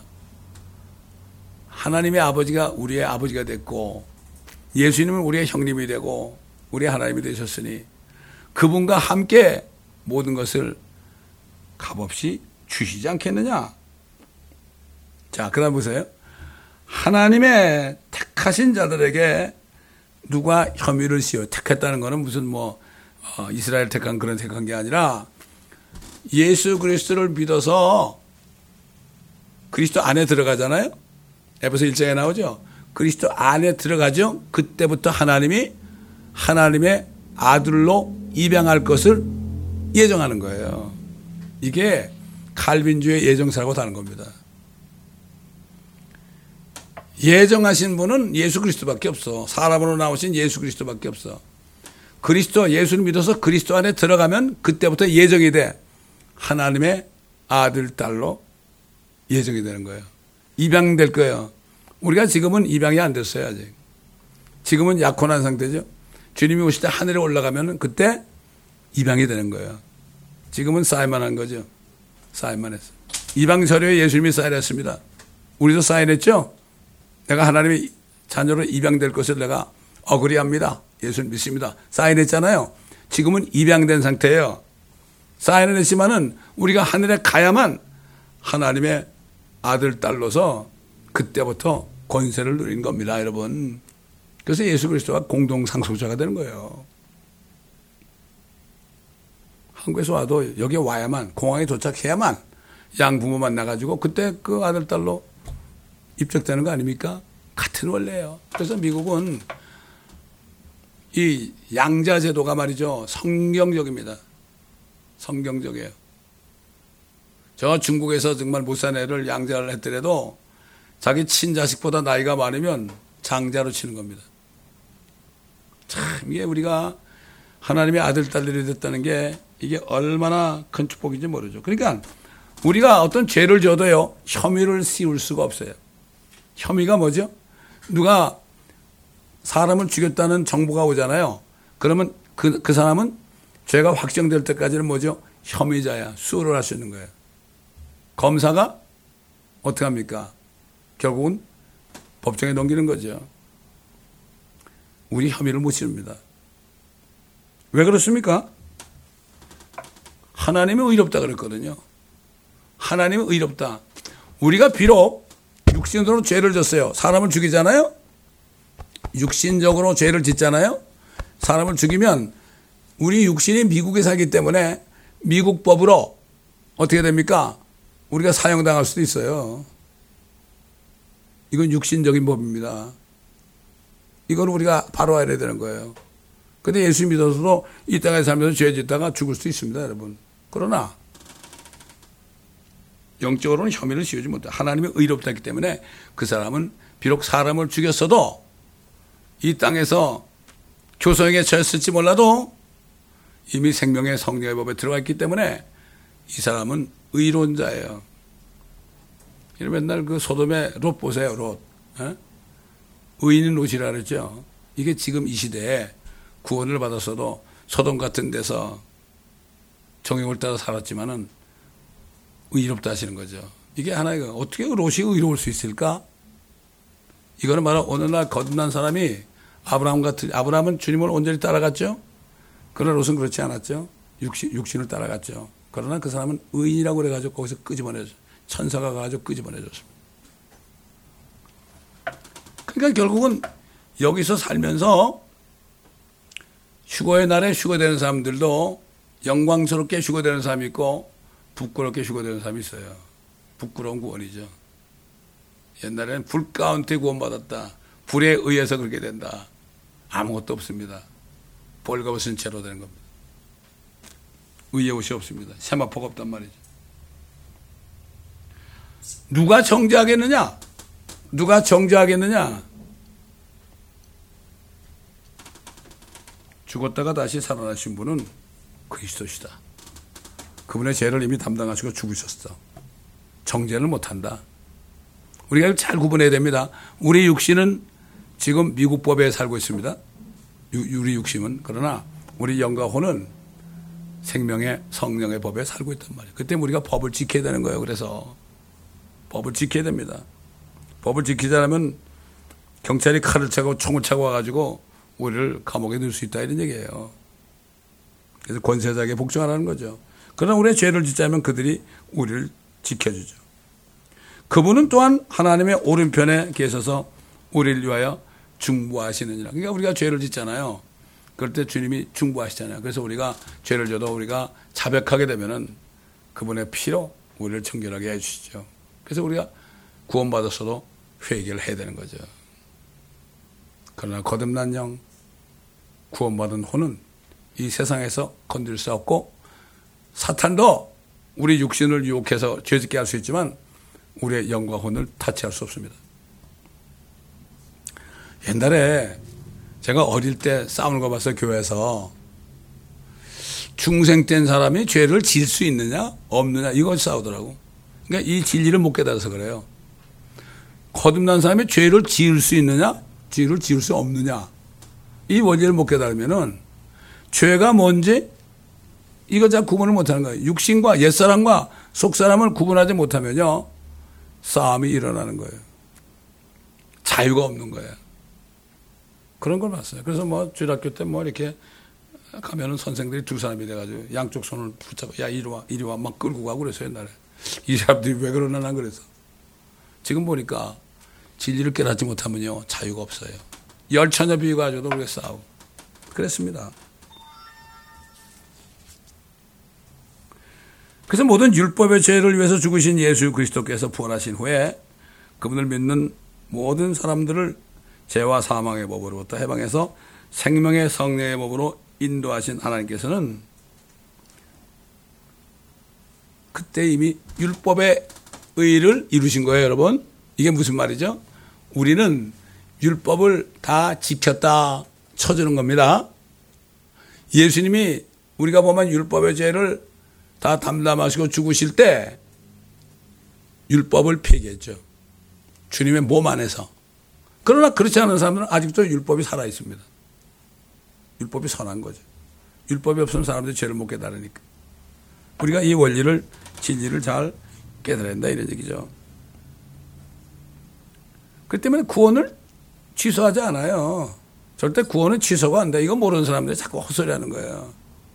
하나님의 아버지가 우리의 아버지가 됐고 예수님은 우리의 형님이 되고 우리의 하나님이 되셨으니 그분과 함께 모든 것을 값없이 주시지 않겠느냐. 자, 그 다음 보세요. 하나님의 택하신 자들에게 누가 혐의를 씌워. 택했다는 것은 무슨 뭐 어, 이스라엘 택한 그런 택한 게 아니라 예수 그리스도를 믿어서 그리스도 안에 들어가잖아요. 에베소 일 장에 나오죠. 그리스도 안에 들어가죠. 그때부터 하나님이 하나님의 아들로 입양할 것을 예정하는 거예요. 이게 칼빈주의 예정사라고 다른 겁니다. 예정하신 분은 예수 그리스도밖에 없어. 사람으로 나오신 예수 그리스도밖에 없어. 그리스도, 예수를 믿어서 그리스도 안에 들어가면 그때부터 예정이 돼. 하나님의 아들, 딸로 예정이 되는 거예요. 입양될 거예요. 우리가 지금은 입양이 안 됐어요, 아직. 지금은 약혼한 상태죠. 주님이 오실 때 하늘에 올라가면 그때 입양이 되는 거예요. 지금은 사인만 한 거죠. 사인만 했어요. 입양 서류에 예수님이 사인했습니다. 우리도 사인했죠? 내가 하나님의 자녀로 입양될 것을 내가 어그리합니다. 예수를 믿습니다. 사인했잖아요. 지금은 입양된 상태예요. 사인을 했지만은 우리가 하늘에 가야만 하나님의 아들, 딸로서 그때부터 권세를 누린 겁니다, 여러분. 그래서 예수 그리스도와 공동 상속자가 되는 거예요. 한국에서 와도 여기 와야만, 공항에 도착해야만 양부모 만나가지고 그때 그 아들, 딸로 입적되는 거 아닙니까? 같은 원리예요. 그래서 미국은 이 양자 제도가 말이죠. 성경적입니다. 성경적이에요. 저 중국에서 정말 못 산 애를 양자를 했더라도 자기 친자식보다 나이가 많으면 장자로 치는 겁니다. 참 이게 우리가 하나님의 아들, 딸들이 됐다는 게 이게 얼마나 큰 축복인지 모르죠. 그러니까 우리가 어떤 죄를 져도요, 혐의를 씌울 수가 없어요. 혐의가 뭐죠? 누가 사람을 죽였다는 정보가 오잖아요. 그러면 그, 그 사람은 죄가 확정될 때까지는 뭐죠? 혐의자야. 수호를 할 수 있는 거예요. 검사가 어떻게 합니까? 결국은 법정에 넘기는 거죠. 우리 혐의를 못 씌웁니다. 왜 그렇습니까? 하나님이 의롭다 그랬거든요. 하나님이 의롭다. 우리가 비록 육신으로 죄를 졌어요. 사람을 죽이잖아요. 육신적으로 죄를 짓잖아요. 사람을 죽이면 우리 육신이 미국에 살기 때문에 미국 법으로 어떻게 됩니까? 우리가 사형당할 수도 있어요. 이건 육신적인 법입니다. 이걸 우리가 바로 알아야 되는 거예요. 근데 예수 믿어서도 이 땅에 살면서 죄 짓다가 죽을 수도 있습니다, 여러분. 그러나 영적으로는 혐의를 씌우지 못해. 하나님이 의롭다기 때문에 그 사람은 비록 사람을 죽였어도 이 땅에서 교성에 처했을지 몰라도 이미 생명의 성령의 법에 들어가 있기 때문에 이 사람은 의론자예요. 맨날 그 소돔의 롯 보세요, 롯. 에? 의인은 롯이라 그랬죠. 이게 지금 이 시대에 구원을 받았어도 소돔 같은 데서 정욕을 따라 살았지만은 의롭다 하시는 거죠. 이게 하나의 어떻게 롯이 의로울 수 있을까? 이거는 바로 어느 날 거듭난 사람이 아브라함 같은, 아브라함은 주님을 온전히 따라갔죠. 그러나 롯은 그렇지 않았죠. 육신, 육신을 따라갔죠. 그러나 그 사람은 의인이라고 그래가지고 거기서 끄집어내줬어요. 천사가 가지고 끄집어내줬습니다. 그러니까 결국은 여기서 살면서 휴거의 날에 휴거되는 사람들도 영광스럽게 휴거되는 사람이 있고 부끄럽게 휴거되는 사람이 있어요. 부끄러운 구원이죠. 옛날에는 불 가운데 구원받았다. 불에 의해서 그렇게 된다. 아무것도 없습니다. 벌거벗은 채로 되는 겁니다. 의의 옷이 없습니다. 세마포가 없단 말이죠. 누가 정죄하겠느냐? 누가 정죄하겠느냐? 죽었다가 다시 살아나신 분은 그리스도시다. 그분의 죄를 이미 담당하시고 죽으셨어. 정죄는 못한다. 우리가 잘 구분해야 됩니다. 우리 육신은 지금 미국 법에 살고 있습니다. 우리 육신은. 그러나 우리 영과 혼은 생명의 성령의 법에 살고 있단 말이에요. 그때 우리가 법을 지켜야 되는 거예요. 그래서 법을 지켜야 됩니다. 법을 지키지 않으면 경찰이 칼을 차고 총을 차고 와가지고 우리를 감옥에 넣을 수 있다 이런 얘기예요. 그래서 권세자에게 복종하라는 거죠. 그러나 우리의 죄를 짓지 않으면 그들이 우리를 지켜주죠. 그분은 또한 하나님의 오른편에 계셔서 우리를 위하여 중보하시느니라. 그러니까 우리가 죄를 짓잖아요. 그럴 때 주님이 중보하시잖아요. 그래서 우리가 죄를 져도 우리가 자백하게 되면은 그분의 피로 우리를 정결하게 해주시죠. 그래서 우리가 구원받았어도 회개를 해야 되는 거죠. 그러나 거듭난 영, 구원받은 혼은 이 세상에서 건들 수 없고 사탄도 우리 육신을 유혹해서 죄짓게 할 수 있지만 우리의 영과 혼을 타치할 수 없습니다. 옛날에 제가 어릴 때 싸우는 거 봤어요. 교회에서. 중생된 사람이 죄를 지을 수 있느냐 없느냐 이거 싸우더라고. 그러니까 이 진리를 못 깨달아서 그래요. 거듭난 사람이 죄를 지을 수 있느냐 죄를 지을 수 없느냐 이 원리를 못 깨달으면은 죄가 뭔지 이거 잘 구분을 못하는 거예요. 육신과 옛사람과 속사람을 구분하지 못하면요 싸움이 일어나는 거예요. 자유가 없는 거예요. 그런 걸 봤어요. 그래서 뭐 주일학교 때 뭐 이렇게 가면은 선생들이 두 사람이 돼가지고 양쪽 손을 붙잡아 야 이리 와 이리 와 막 끌고 가고 그랬어요. 옛날에 이 사람들이 왜 그러나 난 그래서 지금 보니까 진리를 깨닫지 못하면요 자유가 없어요. 열처녀 비유 가지고도 우리가 싸우고 그랬습니다. 그래서 모든 율법의 죄를 위해서 죽으신 예수 그리스도께서 부활하신 후에 그분을 믿는 모든 사람들을 죄와 사망의 법으로부터 해방해서 생명의 성령의 법으로 인도하신 하나님께서는 그때 이미 율법의 의를 이루신 거예요, 여러분. 이게 무슨 말이죠? 우리는 율법을 다 지켰다 쳐주는 겁니다. 예수님이 우리가 보면 율법의 죄를 다 담당하시고 죽으실 때 율법을 폐기했죠. 주님의 몸 안에서. 그러나 그렇지 않은 사람들은 아직도 율법이 살아 있습니다. 율법이 선한 거죠. 율법이 없으면 사람들이 죄를 못 깨달으니까. 우리가 이 원리를 진리를 잘 깨달아야 한다 이런 얘기죠. 그렇기 때문에 구원을 취소하지 않아요. 절대 구원은 취소가 안 돼. 이거 모르는 사람들이 자꾸 헛소리하는 거예요.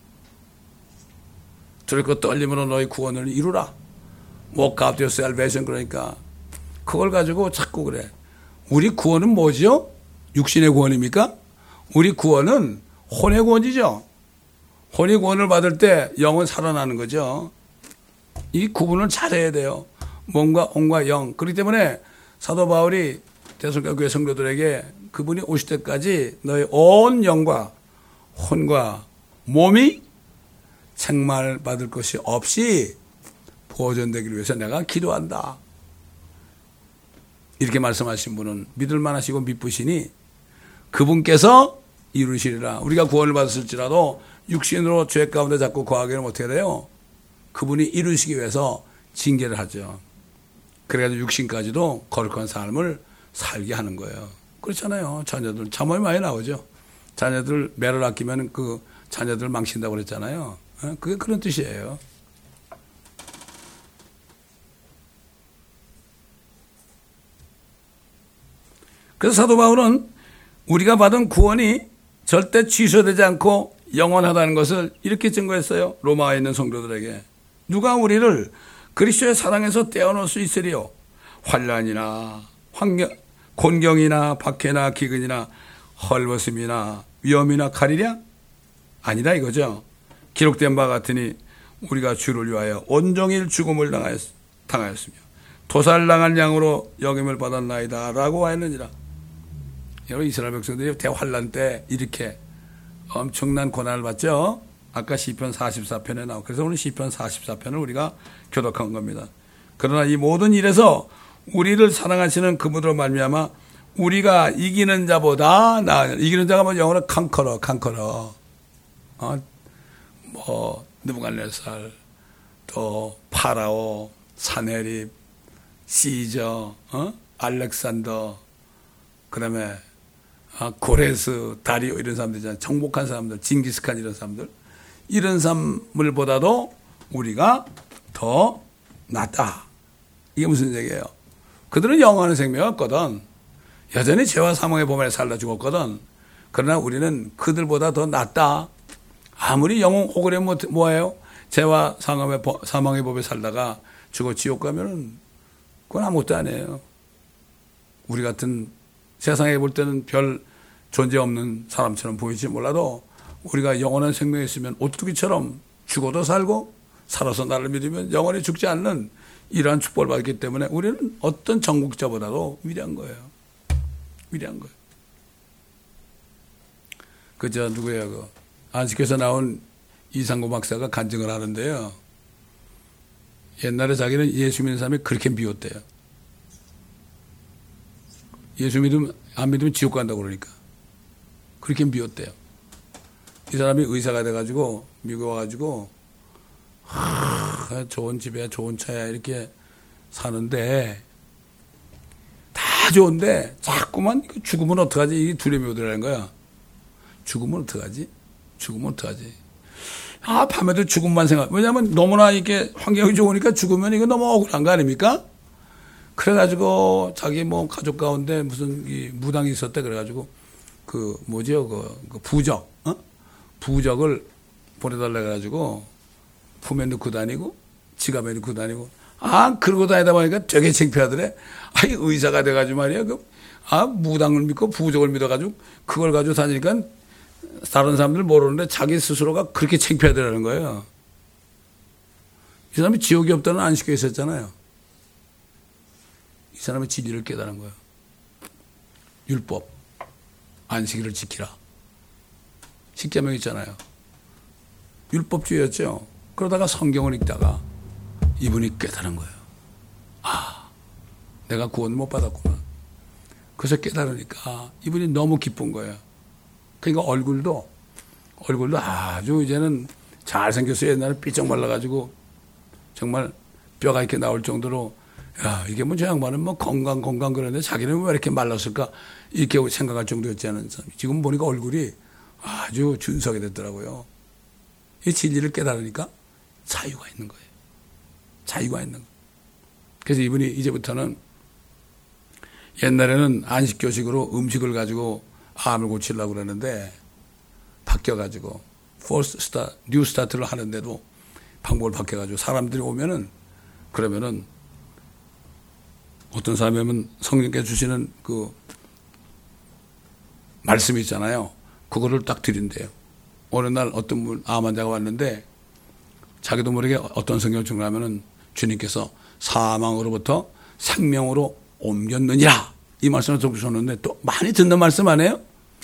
두렵고 떨림으로 너희 구원을 이루라. Walk out your salvation. 그러니까 그걸 가지고 자꾸 그래. 우리 구원은 뭐죠? 육신의 구원입니까? 우리 구원은 혼의 구원이죠. 혼의 구원을 받을 때 영은 살아나는 거죠. 이 구분을 잘해야 돼요. 몸과 혼과 영. 그렇기 때문에 사도 바울이 데살로니가 교회 성도들에게 그분이 오실 때까지 너의 온 영과 혼과 몸이 책망을 받을 것이 없이 보존되기를 위해서 내가 기도한다. 이렇게 말씀하신 분은 믿을 만하시고 믿으시니 그분께서 이루시리라. 우리가 구원을 받았을지라도 육신으로 죄 가운데 자꾸 거하기는 어떻게 돼요? 그분이 이루시기 위해서 징계를 하죠. 그래가지고 육신까지도 거룩한 삶을 살게 하는 거예요. 그렇잖아요. 자녀들 잠언이 많이 나오죠. 자녀들 매를 아끼면 그 자녀들 망친다고 그랬잖아요. 그게 그런 뜻이에요. 그래서 사도 바울은 우리가 받은 구원이 절대 취소되지 않고 영원하다는 것을 이렇게 증거했어요. 로마에 있는 성도들에게. 누가 우리를 그리스도의 사랑에서 떼어놓을 수 있으리요. 환난이나 환경, 곤경이나 박해나 기근이나 헐벗음이나 위험이나 칼이랴? 아니다 이거죠. 기록된 바 같으니 우리가 주를 위하여 온종일 죽음을 당하였으며 도살당한 양으로 여김을 받았나이다 라고 하였느니라. 여러분 이스라엘 백성들이 대환란 때 이렇게 엄청난 고난을 받죠. 아까 시편 사십사 편에 나오고 그래서 오늘 시편 사십사 편을 우리가 교독한 겁니다. 그러나 이 모든 일에서 우리를 사랑하시는 그분으로 말미암아 우리가 이기는 자보다 나 이기는 자가 뭐 영어로 컨커러 컨커러 어, 뭐 느부갓네살 또 파라오 사네립 시저 어? 알렉산더 그다음에 아, 고레스 다리오 이런 사람들 있잖아요. 정복한 사람들 징기스칸 이런 사람들 이런 사람들보다도 우리가 더 낫다. 이게 무슨 얘기예요? 그들은 영원한 생명이 없거든. 여전히 죄와 사망의 범에 살다 죽었거든. 그러나 우리는 그들보다 더 낫다. 아무리 영웅 호그래 뭐예요? 죄와 사망의, 사망의 법에 살다가 죽어 지옥 가면은 그건 아무것도 아니에요. 우리 같은 세상에 볼 때는 별 존재 없는 사람처럼 보일지 몰라도 우리가 영원한 생명이 있으면 오뚜기처럼 죽어도 살고 살아서 나를 믿으면 영원히 죽지 않는 이러한 축복을 받기 때문에 우리는 어떤 정국자보다도 위대한 거예요. 위대한 거예요. 그저 누구예요? 그 안식교에서 나온 이상구 박사가 간증을 하는데요. 옛날에 자기는 예수 믿는 사람이 그렇게 미웠대요. 예수 믿으면 안 믿으면 지옥 간다고 그러니까 그렇게 미웠대요. 이 사람이 의사가 돼가지고 미국 와가지고 하, 좋은 집에 좋은 차에 이렇게 사는데 다 좋은데 자꾸만 죽으면 어떡하지? 이게 두려움이 오더라는 거야. 죽으면 어떡하지? 죽으면 어떡하지? 아 밤에도 죽음만 생각. 왜냐하면 너무나 이게 환경이 좋으니까 죽으면 이거 너무 억울한 거 아닙니까? 그래가지고 자기 뭐 가족 가운데 무슨 이 무당이 있었대. 그래가지고 그 뭐죠 그, 그 부적, 어? 부적을 보내달라 그래가지고 품에 넣고 다니고 지갑에 넣고 다니고 아 그러고 다니다 보니까 되게 창피하더래. 아이 의사가 돼가지고 말이야 그 아 무당을 믿고 부적을 믿어가지고 그걸 가지고 다니니까 다른 사람들 모르는데 자기 스스로가 그렇게 창피하더라는 거예요. 이 사람이 지옥이 없다는 안식교에 있었잖아요. 이 사람의 진리를 깨달은 거예요. 율법, 안식일을 지키라. 십계명 있잖아요. 율법주의였죠. 그러다가 성경을 읽다가 이분이 깨달은 거예요. 아, 내가 구원 못 받았구나. 그래서 깨달으니까 이분이 너무 기쁜 거예요. 그러니까 얼굴도 얼굴도 아주 이제는 잘생겼어요. 옛날에 삐쩍 말라가지고 정말 뼈가 이렇게 나올 정도로 야 이게 뭐 저 양반은 뭐 건강 건강 그러는데 자기는 왜 이렇게 말랐을까 이렇게 생각할 정도였지 않은 사람. 지금 보니까 얼굴이 아주 준석이 됐더라고요. 이 진리를 깨달으니까 자유가 있는 거예요. 자유가 있는 거예요. 그래서 이분이 이제부터는 옛날에는 안식교식으로 음식을 가지고 암을 고치려고 그러는데 바뀌어가지고 포스트 스타, 뉴 스타트를 하는데도 방법을 바뀌어가지고 사람들이 오면은 그러면은 어떤 사람이면 성령께 주시는 그 말씀이 있잖아요. 그거를 딱 드린대요. 어느 날 어떤 분 암 환자가 왔는데 자기도 모르게 어떤 성경을 증거하면은 주님께서 사망으로부터 생명으로 옮겼느니라 이 말씀을 적으셨는데 또 많이 듣는 말씀 아니에요?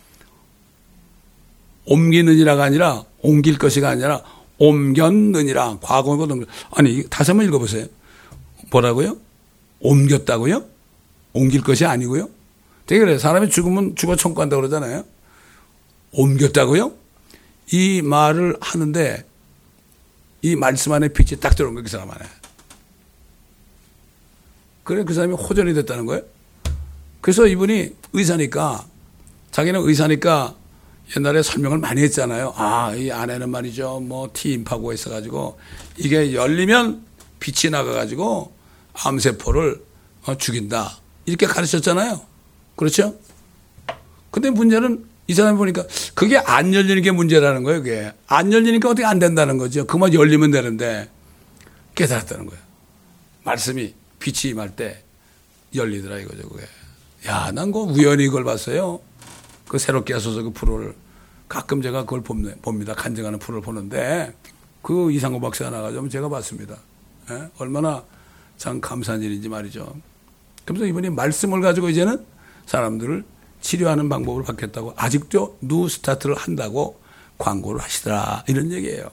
옮기느니라가 아니라 옮길 것이가 아니라 옮겼느니라 과거거든요. 아니 다시 한번 읽어보세요. 뭐라고요? 옮겼다고요? 옮길 것이 아니고요? 되게 그래요. 사람이 죽으면 죽어 천국 간다고 그러잖아요. 옮겼다고요? 이 말을 하는데 이 말씀 안에 빛이 딱 들어온 거예요. 그 사람 안에. 그래 그 사람이 호전이 됐다는 거예요. 그래서 이분이 의사니까 자기는 의사니까 옛날에 설명을 많이 했잖아요. 아, 이 안에는 말이죠. 뭐 T임파고가 있어가지고 이게 열리면 빛이 나가가지고 암세포를 죽인다. 이렇게 가르쳤잖아요. 그렇죠? 근데 문제는 이 사람이 보니까 그게 안 열리는 게 문제라는 거예요. 그게 안 열리니까 어떻게 안 된다는 거죠. 그만 열리면 되는데 깨달았다는 거예요. 말씀이 빛이 임할 때 열리더라 이거죠. 그게. 야, 난 그 우연히 이걸 봤어요. 그 새롭게 하소서 그 프로를 가끔 제가 그걸 봅니다. 간증하는 프로를 보는데 그 이상호 박사가 나가서 제가 봤습니다. 예? 얼마나 참 감사한 일인지 말이죠. 그래서 이분이 말씀을 가지고 이제는 사람들을 치료하는 방법을 받겠다고 아직도 뉴 스타트를 한다고 광고를 하시더라. 이런 얘기예요.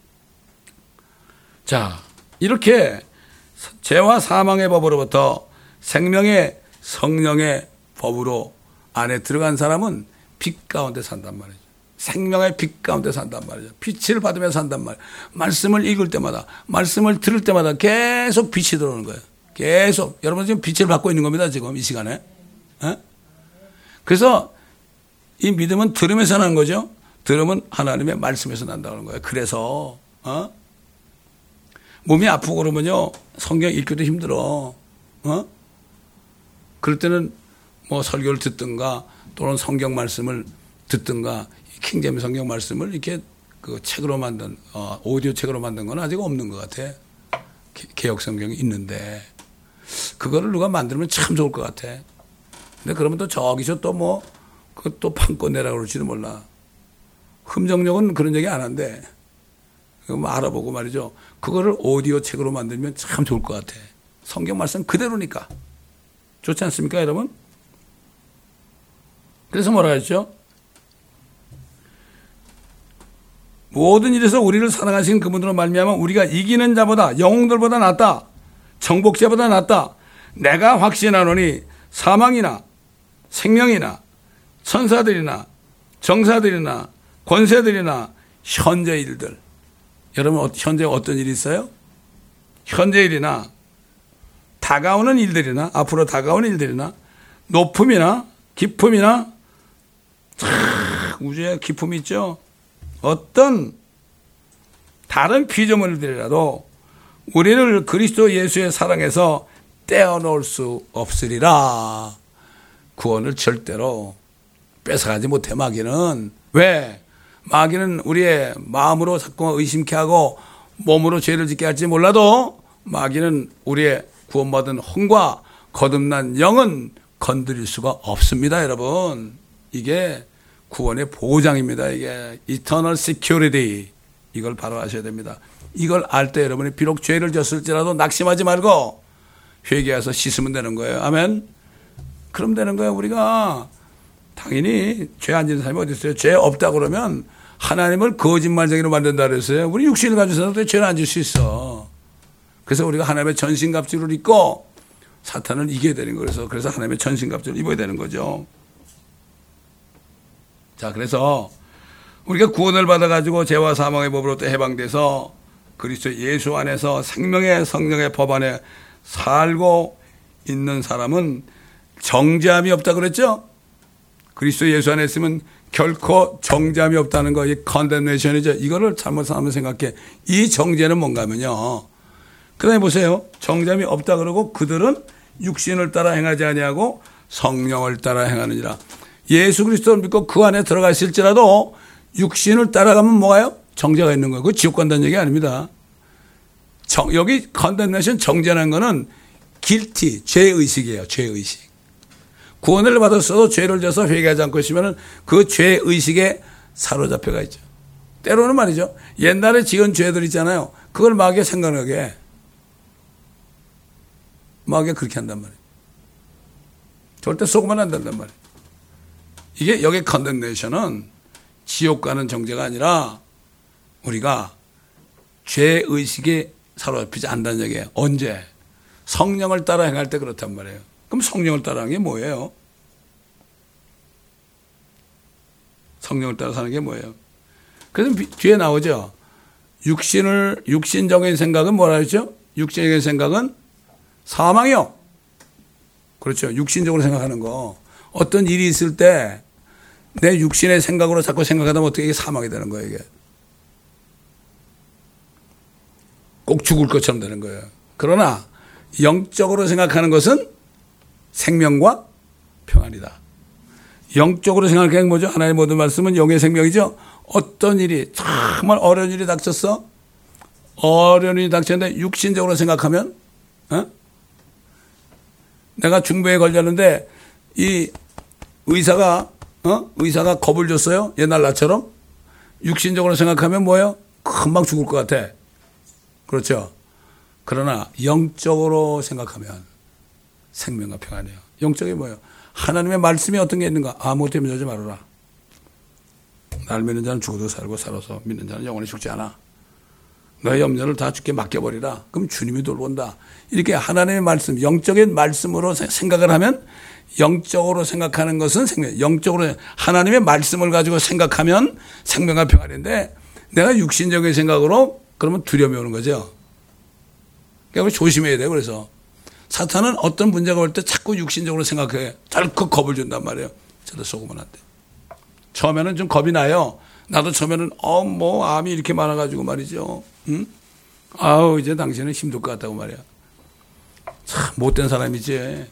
자, 이렇게 죄와 사망의 법으로부터 생명의 성령의 법으로 안에 들어간 사람은 빛 가운데 산단 말이죠. 생명의 빛 가운데 산단 말이죠. 빛을 받으며 산단 말이에요. 말씀을 읽을 때마다, 말씀을 들을 때마다 계속 빛이 들어오는 거예요. 계속. 여러분 지금 빛을 받고 있는 겁니다. 지금 이 시간에. 에? 그래서 이 믿음은 들으면서 나는 거죠. 들으면 하나님의 말씀에서 난다는 거예요. 그래서 어? 몸이 아프고 그러면요. 성경 읽기도 힘들어. 어? 그럴 때는 뭐 설교를 듣든가 또는 성경 말씀을 듣든가 킹제임 성경 말씀을 이렇게 그 책으로 만든 어, 오디오 책으로 만든 건 아직 없는 것 같아. 개역 성경이 있는데 그거를 누가 만들면 참 좋을 것 같아. 근데 그러면 또 저기서 또 뭐 그것도 판권 내라 그럴지도 몰라. 흠정력은 그런 얘기 안 한대. 뭐 알아보고 말이죠. 그거를 오디오 책으로 만들면 참 좋을 것 같아. 성경 말씀 그대로니까. 좋지 않습니까, 여러분? 그래서 뭐라 했죠? 모든 일에서 우리를 사랑하신 그분으로 말미암아 우리가 이기는 자보다 영웅들보다 낫다. 정복자보다 낫다. 내가 확신하노니 사망이나 생명이나 천사들이나 정사들이나 권세들이나 현재 일들. 여러분 현재 어떤 일이 있어요? 현재 일이나 다가오는 일들이나 앞으로 다가오는 일들이나 높음이나 깊음이나 우주에 깊음이 있죠. 어떤 다른 피조물들이라도 우리를 그리스도 예수의 사랑에서 떼어놓을 수 없으리라. 구원을 절대로 뺏어가지 못해 마귀는. 왜? 마귀는 우리의 마음으로 자꾸 의심케 하고 몸으로 죄를 짓게 할지 몰라도 마귀는 우리의 구원받은 혼과 거듭난 영은 건드릴 수가 없습니다. 여러분 이게 구원의 보장입니다. 이게 Eternal Security. 이걸 바로 아셔야 됩니다. 이걸 알 때 여러분이 비록 죄를 졌을지라도 낙심하지 말고 회개해서 씻으면 되는 거예요. 아멘. 그럼 되는 거예요. 우리가 당연히 죄 안 짓는 사람이 어디 있어요. 죄 없다 그러면 하나님을 거짓말쟁이로 만든다 그랬어요. 우리 육신을 가지고서도 죄를 안 질 수 있어. 그래서 우리가 하나님의 전신갑주를 입고 사탄을 이겨야 되는 거예요. 그래서 그래서 하나님의 전신갑주를 입어야 되는 거죠. 자, 그래서 우리가 구원을 받아가지고 죄와 사망의 법으로부터 해방돼서 그리스도 예수 안에서 생명의 성령의 법 안에 살고 있는 사람은 정죄함이 없다 그랬죠? 그리스도 예수 안에 있으면 결코 정죄함이 없다는 거, 이 condemnation이죠. 이거를 잘못 한번 생각해. 이 정죄는 뭔가 하면요. 그 다음에 보세요. 정죄함이 없다 그러고 그들은 육신을 따라 행하지 아니하고 성령을 따라 행하느니라. 예수 그리스도를 믿고 그 안에 들어가 있을지라도 육신을 따라가면 뭐가요? 정죄가 있는 거예요. 그거 지옥 간다는 얘기 아닙니다. 정, 여기 condemnation 정죄라는 거는 guilty, 죄의식이에요. 죄의식. 구원을 받았어도 죄를 져서 회개하지 않고 있으면 그 죄의식에 사로잡혀가 있죠. 때로는 말이죠. 옛날에 지은 죄들 있잖아요. 그걸 마귀가 생각나게 해. 마귀가 그렇게 한단 말이에요. 절대 속으면 안 된단 말이에요. 이게 여기 condemnation은 지옥 가는 정죄가 아니라 우리가 죄의식에 사로잡히지 않는다는 얘기예요. 언제? 성령을 따라 행할 때 그렇단 말이에요. 그럼 성령을 따라 하는 게 뭐예요? 성령을 따라 사는 게 뭐예요? 그래서 뒤에 나오죠. 육신을, 육신적인 생각은 뭐라 했죠? 육신적인 생각은 사망이요. 그렇죠. 육신적으로 생각하는 거. 어떤 일이 있을 때 내 육신의 생각으로 자꾸 생각하다 보면 어떻게 이게 사망이 되는 거예요, 이게. 꼭 죽을 것처럼 되는 거예요. 그러나 영적으로 생각하는 것은 생명과 평안이다. 영적으로 생각하는 게 뭐죠? 하나님의 모든 말씀은 영의 생명이죠. 어떤 일이 정말 어려운 일이 닥쳤어. 어려운 일이 닥쳤는데 육신적으로 생각하면 어? 내가 중병에 걸렸는데 이 의사가 어? 의사가 겁을 줬어요. 옛날 나처럼. 육신적으로 생각하면 뭐예요? 금방 죽을 것 같아. 그렇죠. 그러나 영적으로 생각하면 생명과 평안이에요. 영적이 뭐예요? 하나님의 말씀이 어떤 게 있는가? 아무것도 믿지 말아라. 날 믿는 자는 죽어도 살고 살아서 믿는 자는 영원히 죽지 않아. 너의 염려를 다 주께 맡겨버리라. 그럼 주님이 돌본다. 이렇게 하나님의 말씀, 영적인 말씀으로 생각을 하면 영적으로 생각하는 것은 생명. 영적으로 하나님의 말씀을 가지고 생각하면 생명과 평안인데 내가 육신적인 생각으로 그러면 두려움이 오는 거죠. 그러니까 조심해야 돼요. 그래서 사탄은 어떤 문제가 올 때 자꾸 육신적으로 생각해. 덜컥 겁을 준단 말이에요. 저도 속으면 안 돼. 처음에는 좀 겁이 나요. 나도 처음에는 어, 뭐 암이 이렇게 많아가지고 말이죠. 응? 아우 이제 당신은 힘들 것 같다고 말이야. 참 못된 사람이지.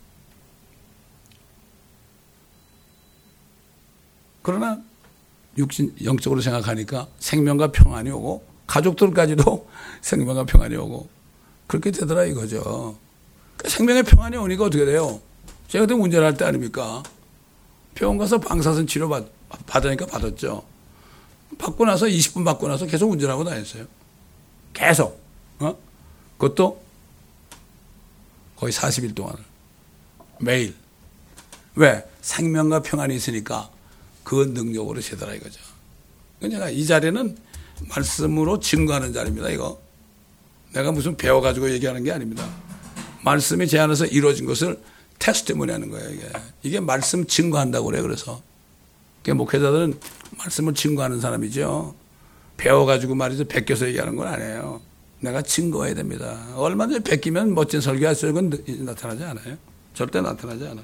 그러나 육신 영적으로 생각하니까 생명과 평안이 오고 가족들까지도 생명과 평안이 오고 그렇게 되더라 이거죠. 생명의 평안이 오니까 어떻게 돼요? 제가 그때 운전할 때 아닙니까? 병원 가서 방사선 치료 받, 받으니까 받았죠. 받고 나서 이십 분 받고 나서 계속 운전하고 다녔어요. 계속. 어? 그것도 거의 사십 일 동안. 매일. 왜? 생명과 평안이 있으니까 그 능력으로 세더라 이거죠. 그러니까 이 자리는 말씀으로 증거하는 자리입니다. 이거. 내가 무슨 배워가지고 얘기하는 게 아닙니다. 말씀이 제 안에서 이루어진 것을 테스트문이 하는 거예요. 이게. 이게 말씀 증거한다고 그래요. 그래서. 그러니까 목회자들은 말씀을 증거하는 사람이죠. 배워가지고 말이죠. 베껴서 얘기하는 건 아니에요. 내가 증거해야 됩니다. 얼마든지 베끼면 멋진 설교할 수 있는 건 나타나지 않아요. 절대 나타나지 않아요.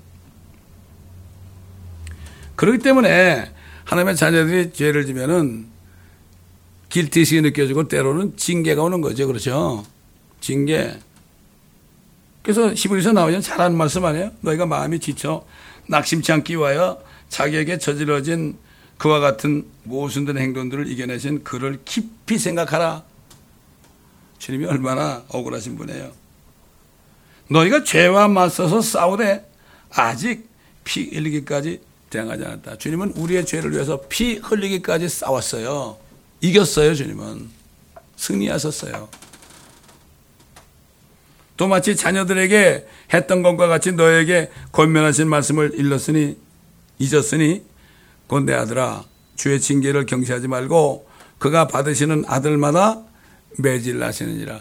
그렇기 때문에 하나님의 자녀들이 죄를 지면은 길티식이 느껴지고 때로는 징계가 오는 거죠. 그렇죠? 징계. 그래서 히브리서 나오면 잘하는 말씀 아니에요? 너희가 마음이 지쳐 낙심치 않기 위하여 자기에게 저질러진 그와 같은 모순된 행동들을 이겨내신 그를 깊이 생각하라. 주님이 얼마나 억울하신 분이에요. 너희가 죄와 맞서서 싸우되 아직 피 흘리기까지 대항하지 않았다. 주님은 우리의 죄를 위해서 피 흘리기까지 싸웠어요. 이겼어요. 주님은. 승리하셨어요. 또 마치 자녀들에게 했던 것과 같이 너에게 권면하신 말씀을 잃었으니 잊었으니 곧 내 아들아 주의 징계를 경시하지 말고 그가 받으시는 아들마다 매질나시느니라.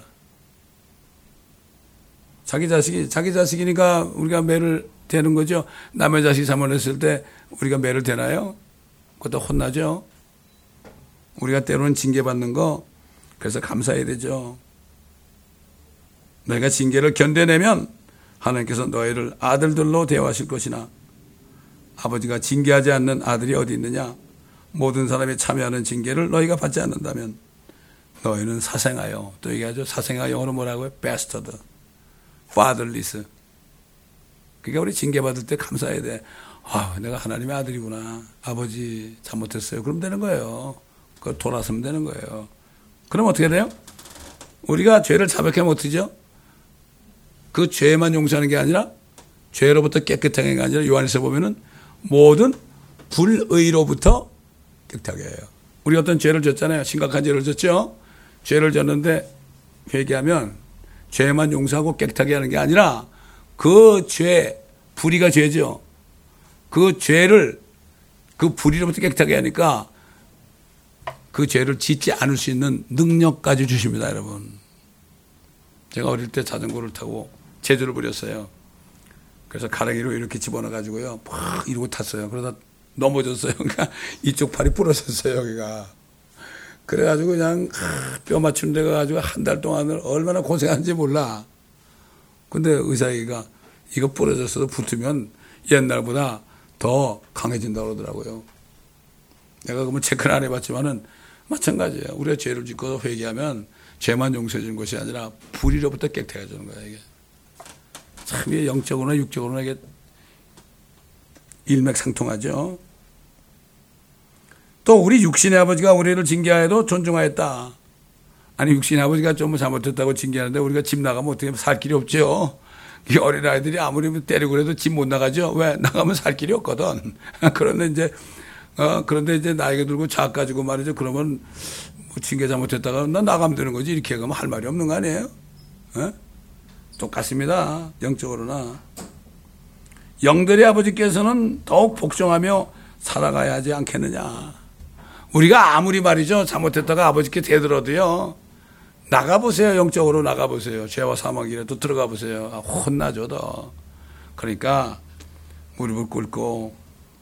자기 자식이 자기 자식이니까 우리가 매를 대는 거죠. 남의 자식이 잘못했을 때 우리가 매를 대나요? 그것도 혼나죠. 우리가 때로는 징계받는 거 그래서 감사해야 되죠. 너희가 징계를 견뎌내면 하나님께서 너희를 아들들로 대우하실 것이나 아버지가 징계하지 않는 아들이 어디 있느냐? 모든 사람이 참여하는 징계를 너희가 받지 않는다면 너희는 사생아요. 또 얘기하죠. 사생아 영어로 뭐라고요? bastard, fatherless. 그러니까 우리 징계받을 때 감사해야 돼. 아, 내가 하나님의 아들이구나. 아버지 잘못했어요. 그럼 되는 거예요. 그거 돌아서면 되는 거예요. 그럼 어떻게 돼요? 우리가 죄를 자백하면 어떻게죠? 그 죄만 용서하는 게 아니라 죄로부터 깨끗하게 하는 게 아니라 요한에서 보면은 모든 불의로부터 깨끗하게 해요. 우리 어떤 죄를 졌잖아요. 심각한 죄를 졌죠. 죄를 졌는데 회개하면 죄만 용서하고 깨끗하게 하는 게 아니라 그 죄, 불의가 죄죠. 그 죄를 그 불의로부터 깨끗하게 하니까 그 죄를 짓지 않을 수 있는 능력까지 주십니다, 여러분. 제가 어릴 때 자전거를 타고 제주를 부렸어요. 그래서 가랑이로 이렇게 집어넣어가지고요. 막 이러고 탔어요. 그러다 넘어졌어요. 그러니까 이쪽 팔이 부러졌어요, 여기가. 그래가지고 그냥 뼈 맞추는 데 가가지고 한 달 동안을 얼마나 고생한지 몰라. 근데 의사가 이거 부러졌어도 붙으면 옛날보다 더 강해진다고 그러더라고요. 내가 그러면 체크는 안 해봤지만은 마찬가지예요. 우리가 죄를 짓고 회개하면 죄만 용서해 주는 것이 아니라 불의로부터 깨끗해 주는 거야, 이게. 참, 이게 영적으로나 육적으로나 이게 일맥상통하죠. 또 우리 육신의 아버지가 우리를 징계하여도 존중하였다. 아니, 육신의 아버지가 좀 잘못했다고 징계하는데 우리가 집 나가면 어떻게 살 길이 없죠. 이 어린아이들이 아무리 때리고 그래도 집 못 나가죠. 왜? 나가면 살 길이 없거든. 그런데 이제, 어, 그런데 이제 나이가 들고 작 가지고 말이죠. 그러면 뭐 징계 잘못했다가 나 나가면 되는 거지. 이렇게 가면 할 말이 없는 거 아니에요? 어? 똑같습니다. 영적으로나. 영들의 아버지께서는 더욱 복종하며 살아가야 하지 않겠느냐. 우리가 아무리 말이죠. 잘못했다가 아버지께 대들어도요. 나가보세요. 영적으로 나가보세요. 죄와 사망이라도 들어가보세요. 아, 혼나죠, 더. 그러니까 무릎을 꿇고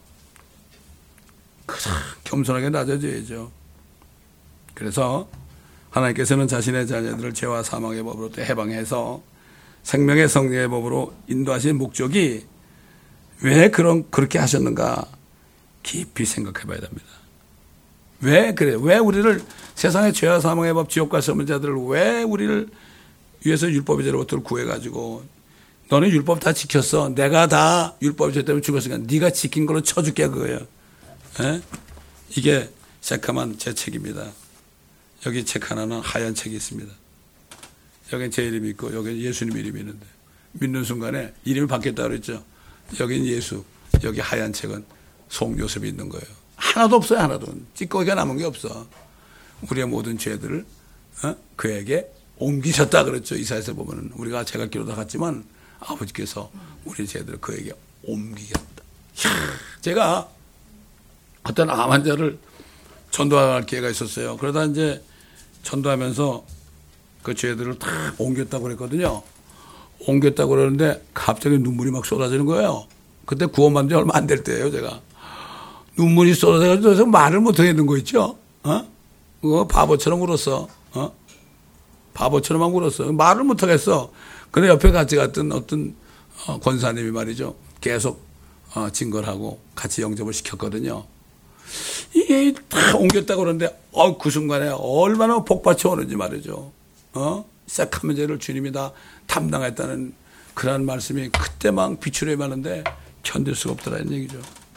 그냥 겸손하게 낮아져야죠. 그래서 하나님께서는 자신의 자녀들을 죄와 사망의 법으로부터 해방해서 생명의 성령의 법으로 인도하신 목적이 왜 그런 그렇게 하셨는가 깊이 생각해 봐야 됩니다. 왜 그래요? 왜 우리를 세상의 죄와 사망의 법 지옥과 썩은 자들을 왜 우리를 위해서 율법의 죄로부터 구해가지고 너는 율법 다 지켰어. 내가 다 율법의 죄 때문에 죽었으니까 네가 지킨 걸로 쳐줄게 그거예요. 에? 이게 새카만 제 책입니다. 여기 책 하나는 하얀 책이 있습니다. 여긴 제 이름이 있고 여긴 예수님 이름이 있는데 믿는 순간에 이름이 바뀌었다고 그랬죠. 여긴 예수, 여기 하얀 책은 송요셉이 있는 거예요. 하나도 없어요. 하나도. 찌꺼기가 남은 게 없어. 우리의 모든 죄들을 어? 그에게 옮기셨다 그랬죠. 이사야서 보면은 우리가 제갈 길로다 갔지만 아버지께서 우리 죄들을 그에게 옮기겠다. 이야, 제가 어떤 암 환자를 전도할 기회가 있었어요. 그러다 이제 전도하면서 그 죄들을 다 옮겼다고 그랬거든요. 옮겼다고 그러는데 갑자기 눈물이 막 쏟아지는 거예요. 그때 구원받은 지 얼마 안 될 때예요, 제가. 눈물이 쏟아져서 말을 못 하겠는 거 있죠? 어? 그거 바보처럼 울었어. 어? 바보처럼만 울었어. 말을 못 하겠어. 근데 옆에 같이 갔던 어떤 권사님이 말이죠. 계속 증거를 하고 같이 영접을 시켰거든요. 이게 다 옮겼다고 그러는데, 어, 그 순간에 얼마나 복받쳐 오는지 말이죠. 어? 새카만 죄를 주님이 다 담당했다는 그런 말씀이 그때 막 비추려 하는데 견딜 수가 없더라는 얘기죠.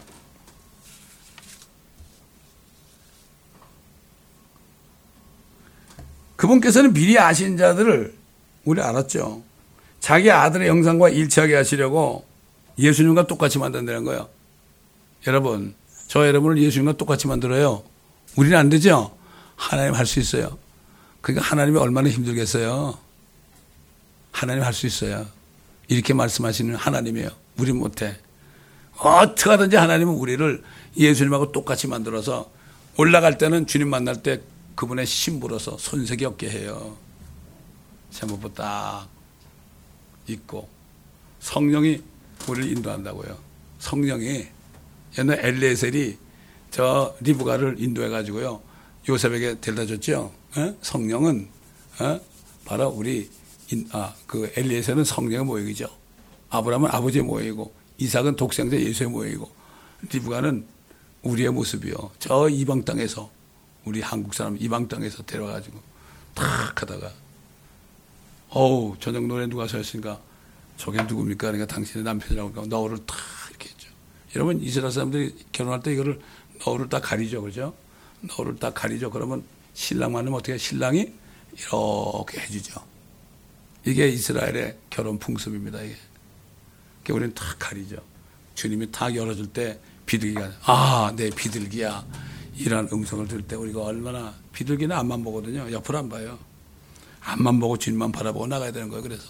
그분께서는 미리 아신 자들을 우리 알았죠. 자기 아들의 형상과 일치하게 하시려고 예수님과 똑같이 만든다는 거예요. 여러분, 저 여러분을 예수님과 똑같이 만들어요. 우리는 안 되죠? 하나님 할 수 있어요. 그러니까 하나님이 얼마나 힘들겠어요. 하나님 할 수 있어요. 이렇게 말씀하시는 하나님이에요. 우리 못해. 어떻게 하든지 하나님은 우리를 예수님하고 똑같이 만들어서 올라갈 때는 주님 만날 때 그분의 신부로서 손색이 없게 해요. 세모부 딱 있고 성령이 우리를 인도한다고요. 성령이 옛날 엘리에셀이 저 리브가를 인도해가지고요. 요셉에게 데려다 줬죠. 에? 성령은 에? 바로 우리 인, 아, 그 엘리에셀은 성령의 모형이죠. 아브라함은 아버지의 모형이고 이삭은 독생자 예수의 모형이고 리브가는 우리의 모습이요. 저 이방 땅에서 우리 한국 사람 이방 땅에서 데려가지고 탁 하다가 어우 저녁 노래 누가 서였으니까 저게 누굽니까? 그러니까 당신의 남편이라고 하니까 너를 탁 이렇게 했죠. 여러분 이스라엘 사람들이 결혼할 때 이거를 너를 딱 가리죠. 그죠? 너를 딱 가리죠. 그러면 신랑 만나면 어떻게 신랑이 이렇게 해주죠. 이게 이스라엘의 결혼 풍습입니다. 이게. 그러니까 우리는 탁 가리죠. 주님이 탁 열어줄 때 비둘기가 아, 내 비둘기야. 이런 음성을 들을 때 우리가 얼마나 비둘기는 앞만 보거든요. 옆을 안 봐요. 앞만 보고 주님만 바라보고 나가야 되는 거예요. 그래서.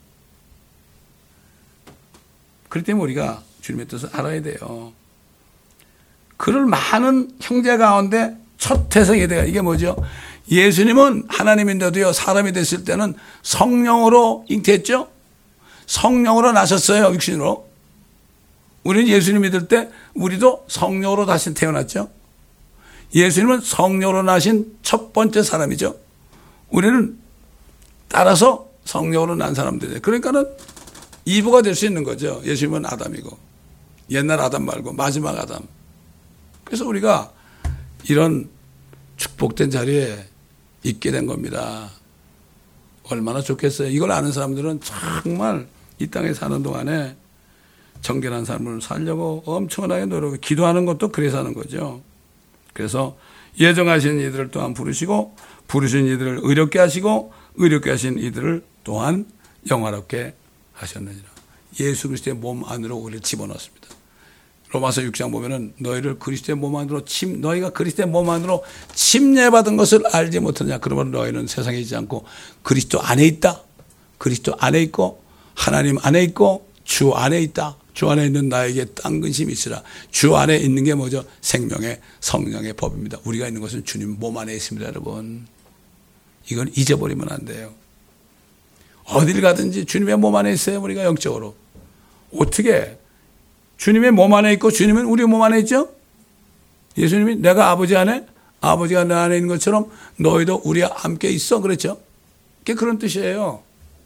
그렇기 때문에 우리가 주님의 뜻을 알아야 돼요. 그를 많은 형제 가운데 첫 태생이 돼요. 이게 뭐죠? 예수님은 하나님인데도요. 사람이 됐을 때는 성령으로 잉태했죠. 성령으로 나셨어요. 육신으로. 우리는 예수님 믿을 때 우리도 성령으로 다시 태어났죠. 예수님은 성령으로 나신 첫 번째 사람이죠. 우리는 따라서 성령으로 난 사람들이에요. 그러니까는 이부가 될 수 있는 거죠. 예수님은 아담이고 옛날 아담 말고 마지막 아담. 그래서 우리가 이런 축복된 자리에 있게 된 겁니다. 얼마나 좋겠어요. 이걸 아는 사람들은 정말 이 땅에 사는 동안에 정결한 삶을 살려고 엄청나게 노력해 기도하는 것도 그래서 하는 거죠. 그래서 예정하신 이들을 또한 부르시고 부르신 이들을 의롭게 하시고 의롭게 하신 이들을 또한 영화롭게 하셨느니라. 예수 그리스도의 몸 안으로 우리를 집어넣습니다. 로마서 육 장 보면은 너희를 그리스도의 몸 안으로 침 너희가 그리스도의 몸 안으로 침례받은 것을 알지 못하느냐. 그러면 너희는 세상에 있지 않고 그리스도 안에 있다. 그리스도 안에 있고 하나님 안에 있고 주 안에 있다. 주 안에 있는 나에게 딴 근심이 있으라. 주 안에 있는 게 뭐죠? 생명의 성령의 법입니다. 우리가 있는 것은 주님 몸 안에 있습니다, 여러분. 이건 잊어버리면 안 돼요. 어딜 가든지 주님의 몸 안에 있어요, 우리가 영적으로. 어떻게? 주님의 몸 안에 있고 주님은 우리 몸 안에 있죠? 예수님이 내가 아버지 안에, 아버지가 내 안에 있는 것처럼 너희도 우리와 함께 있어. 그랬죠? 그게 그런 뜻이에요.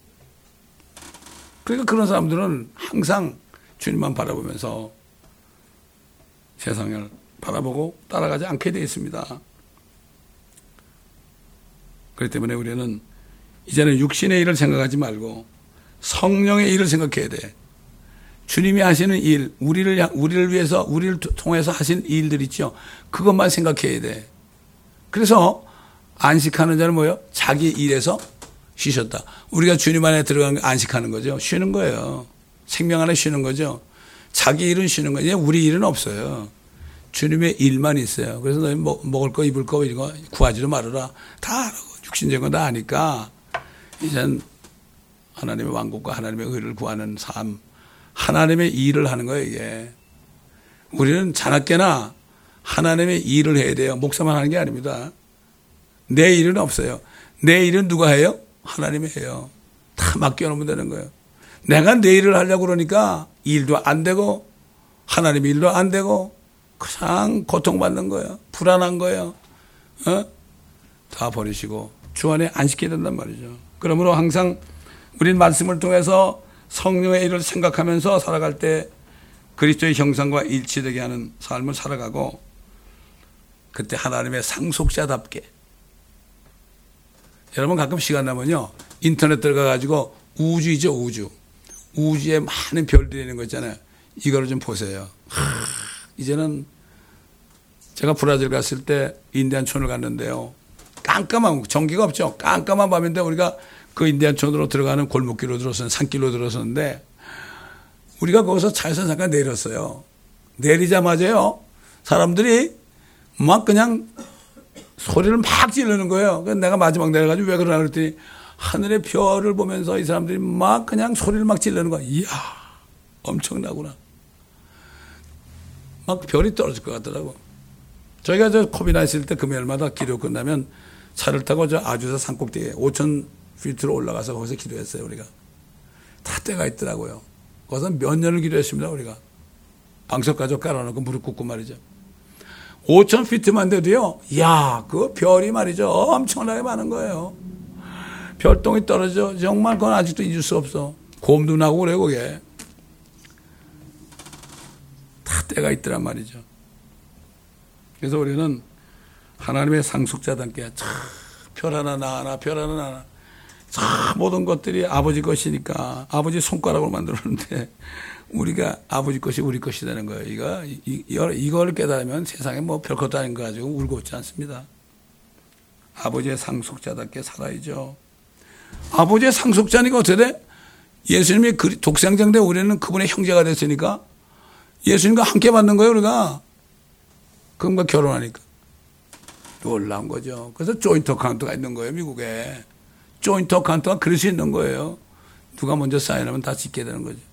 그러니까 그런 사람들은 항상 주님만 바라보면서 세상을 바라보고 따라가지 않게 되어 있습니다. 그렇기 때문에 우리는 이제는 육신의 일을 생각하지 말고 성령의 일을 생각해야 돼. 주님이 하시는 일, 우리를, 우리를 위해서, 우리를 통해서 하신 일들 있죠. 그것만 생각해야 돼. 그래서 안식하는 자는 뭐예요? 자기 일에서 쉬셨다. 우리가 주님 안에 들어간 거 안식하는 거죠. 쉬는 거예요. 생명 안에 쉬는 거죠. 자기 일은 쉬는 거예요. 우리 일은 없어요. 주님의 일만 있어요. 그래서 너희 먹을 거, 입을 거, 이거 구하지도 말아라. 다 알고, 육신적인 거 다 아니까, 이젠 하나님의 왕국과 하나님의 의를 구하는 삶, 하나님의 일을 하는 거예요, 이게. 우리는 자나깨나 하나님의 일을 해야 돼요. 목사만 하는 게 아닙니다. 내 일은 없어요. 내 일은 누가 해요? 하나님이 해요. 다 맡겨놓으면 되는 거예요. 내가 내 일을 하려고 그러니까 일도 안 되고 하나님 일도 안 되고 그냥 고통받는 거예요. 불안한 거예요. 어? 다 버리시고 주 안에 안식해야 된단 말이죠. 그러므로 항상 우린 말씀을 통해서 성령의 일을 생각하면서 살아갈 때 그리스도의 형상과 일치되게 하는 삶을 살아가고 그때 하나님의 상속자답게 여러분 가끔 시간 나면요 인터넷 들어가가지고 우주이죠 우주 우주에 많은 별들이 있는 거 있잖아요. 이거를 좀 보세요. 하, 이제는 제가 브라질 갔을 때 인디안촌을 갔는데요. 깜깜한 전기가 없죠. 깜깜한 밤인데 우리가 그 인디안촌으로 들어가는 골목길로 들어섰는데 산길로 들어섰는데 우리가 거기서 차에서 잠깐 내렸어요. 내리자마자요 사람들이 막 그냥 소리를 막 지르는 거예요. 그래서 내가 마지막 내려가지고 왜 그러나 그랬더니 하늘의 별을 보면서 이 사람들이 막 그냥 소리를 막 지르는 거야. 이야 엄청나구나. 막 별이 떨어질 것 같더라고. 저희가 저 코비나 있을 때 금요일마다 기도 끝나면 차를 타고 저 아주사 산꼭대기에 오천 피트로 올라가서 거기서 기도했어요. 우리가 다 때가 있더라고요. 거기서 몇 년을 기도했습니다. 우리가 방석 가족 깔아놓고 무릎 꿇고 말이죠. 오천 피트만 돼도요. 이야 그 별이 말이죠. 엄청나게 많은 거예요. 별똥이 떨어져. 정말 그건 아직도 잊을 수 없어. 곰도 나고 그래 거기에. 다 때가 있더란 말이죠. 그래서 우리는 하나님의 상속자답게 별 하나 나 하나 별 하나 나 하나 자, 모든 것들이 아버지 것이니까 아버지 손가락으로 만들었는데 우리가 아버지 것이 우리 것이 되는 거예요. 이거, 이, 이걸 깨달으면 세상에 뭐 별것도 아닌 거 가지고 울고 있지 않습니다. 아버지의 상속자답게 살아야죠. 아버지의 상속자니까 어떻게 돼? 예수님이 독생자인데 우리는 그분의 형제가 됐으니까 예수님과 함께 받는 거예요, 우리가. 그분과 결혼하니까. 놀라운 거죠. 그래서 조인트 어카운트가 있는 거예요, 미국에. 조인트 어카운트가 그럴 수 있는 거예요. 누가 먼저 사인하면 다 짓게 되는 거죠.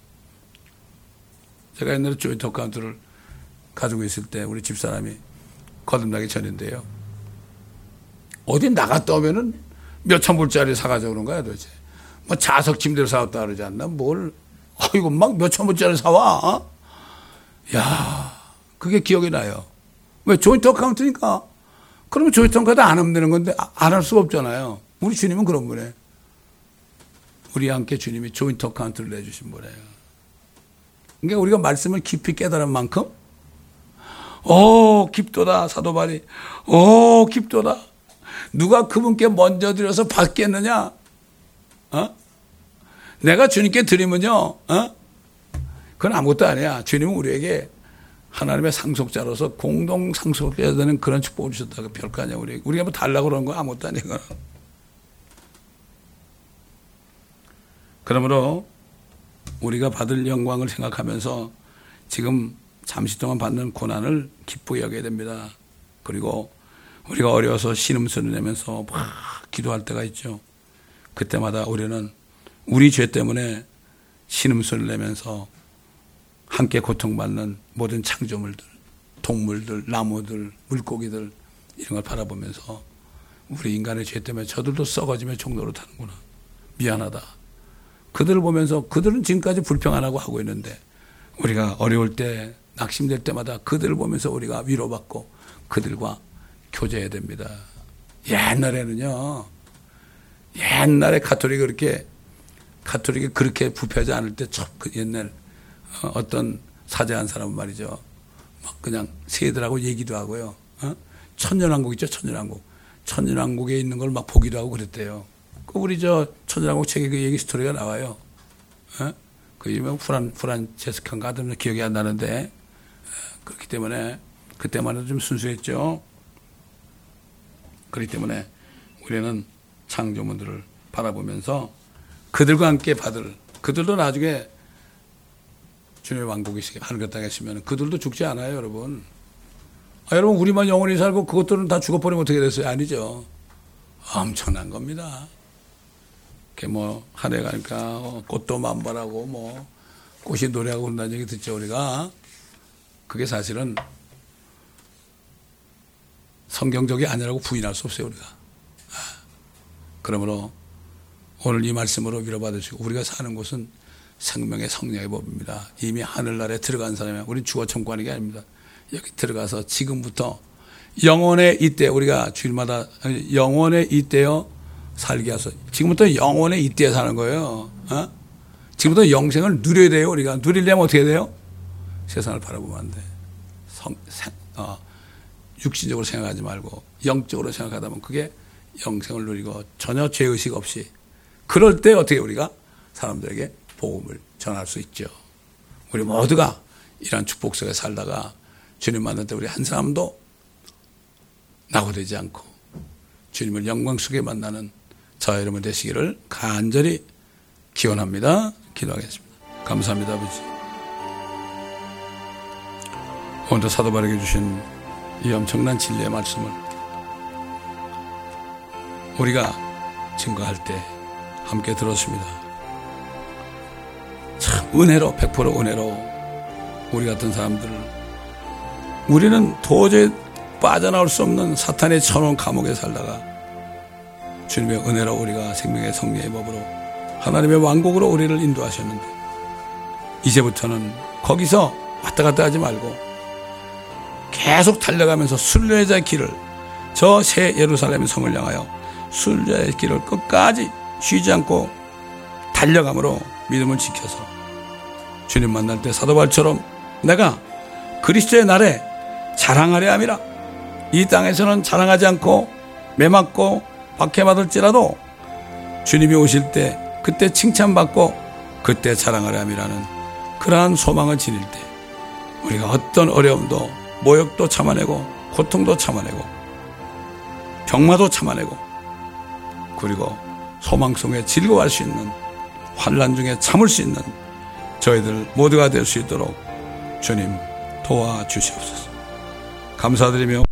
제가 옛날에 조인트 어카운트를 가지고 있을 때 우리 집사람이 거듭나기 전인데요. 어디 나갔다 오면은 몇천 불짜리 사가지고 그런 거야, 도대체. 뭐 자석 침대를 사왔다 그러지 않나? 뭘, 아이고, 막 몇천 불짜리 사와? 야 그게 기억이 나요. 왜? 조인트 어카운트니까. 그러면 조인트 카드 안 하면 되는 건데 안 할 수가 없잖아요. 우리 주님은 그런 분이에요. 우리와 함께 주님이 조인트 어카운트를 내주신 분이에요. 그러니까 우리가 말씀을 깊이 깨달은 만큼 오 깊도다 사도 바울이 오 깊도다. 누가 그분께 먼저 드려서 받겠느냐? 어? 내가 주님께 드리면요, 어? 그건 아무것도 아니야. 주님은 우리에게 하나님의 상속자로서 공동 상속해야 되는 그런 축복을 주셨다고 별거 아니야. 우리 우리가 뭐 달라고 그런 거 아무것도 아니야. 그건. 그러므로 우리가 받을 영광을 생각하면서 지금 잠시 동안 받는 고난을 기쁘게 여겨야 됩니다. 그리고 우리가 어려워서 신음소리를 내면서 막 기도할 때가 있죠. 그때마다 우리는 우리 죄 때문에 신음소리를 내면서 함께 고통받는 모든 창조물들, 동물들, 나무들, 물고기들 이런 걸 바라보면서 우리 인간의 죄 때문에 저들도 썩어지며 종로로 타는구나. 미안하다. 그들을 보면서 그들은 지금까지 불평 안 하고 하고 있는데 우리가 어려울 때 낙심될 때마다 그들을 보면서 우리가 위로받고 그들과 교제해야 됩니다. 옛날에는요. 옛날에 가톨릭이 그렇게 가톨릭이 그렇게 부패하지 않을 때 그 옛날 어떤 사제한 사람은 말이죠. 막 그냥 새들하고 얘기도 하고요. 어? 천년왕국 있죠. 천년왕국. 천년왕국에 있는 걸 막 보기도 하고 그랬대요. 그 우리 저 천년왕국 책에 그 얘기 스토리가 나와요. 어? 그 유명 프란 프란체스칸가 하던 기억이 안 나는데 그렇기 때문에 그때만 해도 좀 순수했죠. 그렇기 때문에 우리는 창조물들을 바라보면서 그들과 함께 받을 그들도 나중에 주님의 왕국이 하늘 땅에 있으면 그들도 죽지 않아요, 여러분. 아, 여러분 우리만 영원히 살고 그것들은 다 죽어버리면 어떻게 됐어요? 아니죠. 엄청난 겁니다. 이렇게 뭐 한 해 가니까 꽃도 만발하고 뭐 꽃이 노래하고 그런다는 얘기 듣죠, 우리가. 그게 사실은 성경적이 아니라고 부인할 수 없어요, 우리가. 그러므로 오늘 이 말씀으로 위로받으시고 우리가 사는 곳은 생명의 성령의 법입니다. 이미 하늘나라에 들어간 사람이야. 우린 주어 청구하는 게 아닙니다. 여기 들어가서 지금부터 영원의 이때 우리가 주일마다 영원의 이때여 살게 하소서. 지금부터 영원의 이때에 사는 거예요. 어? 지금부터 영생을 누려야 돼요. 우리가 누리려면 어떻게 돼요? 세상을 바라보면 안 돼. 성, 생, 어, 육신적으로 생각하지 말고 영적으로 생각하다 보면 그게 영생을 누리고 전혀 죄의식 없이 그럴 때 어떻게 우리가 사람들에게 복음을 전할 수 있죠. 우리 모두가 이러한 축복 속에 살다가 주님 만날 때 우리 한 사람도 낙오되지 않고 주님을 영광 속에 만나는 저와 여러분 되시기를 간절히 기원합니다. 기도하겠습니다. 감사합니다, 아버지. 오늘도 사도 바울에게 주신 이 엄청난 진리의 말씀을 우리가 증거할 때 함께 들었습니다. 참 은혜로 백 퍼센트 은혜로 우리 같은 사람들을 우리는 도저히 빠져나올 수 없는 사탄의 천원 감옥에 살다가 주님의 은혜로 우리가 생명의 성령의 법으로 하나님의 왕국으로 우리를 인도하셨는데 이제부터는 거기서 왔다 갔다 하지 말고 계속 달려가면서 순례자의 길을 저 새 예루살렘 성을 향하여 순례자의 길을 끝까지 쉬지 않고 달려감으로 믿음을 지켜서 주님 만날 때 사도 바울처럼 내가 그리스도의 날에 자랑하려 함이라. 이 땅에서는 자랑하지 않고 매맞고 박해받을지라도 주님이 오실 때 그때 칭찬받고 그때 자랑하려 함이라는 그러한 소망을 지닐 때 우리가 어떤 어려움도 모욕도 참아내고 고통도 참아내고 병마도 참아내고 그리고 소망 속에 즐거워할 수 있는 환난 중에 참을 수 있는 저희들 모두가 될 수 있도록 주님 도와주시옵소서. 감사드리며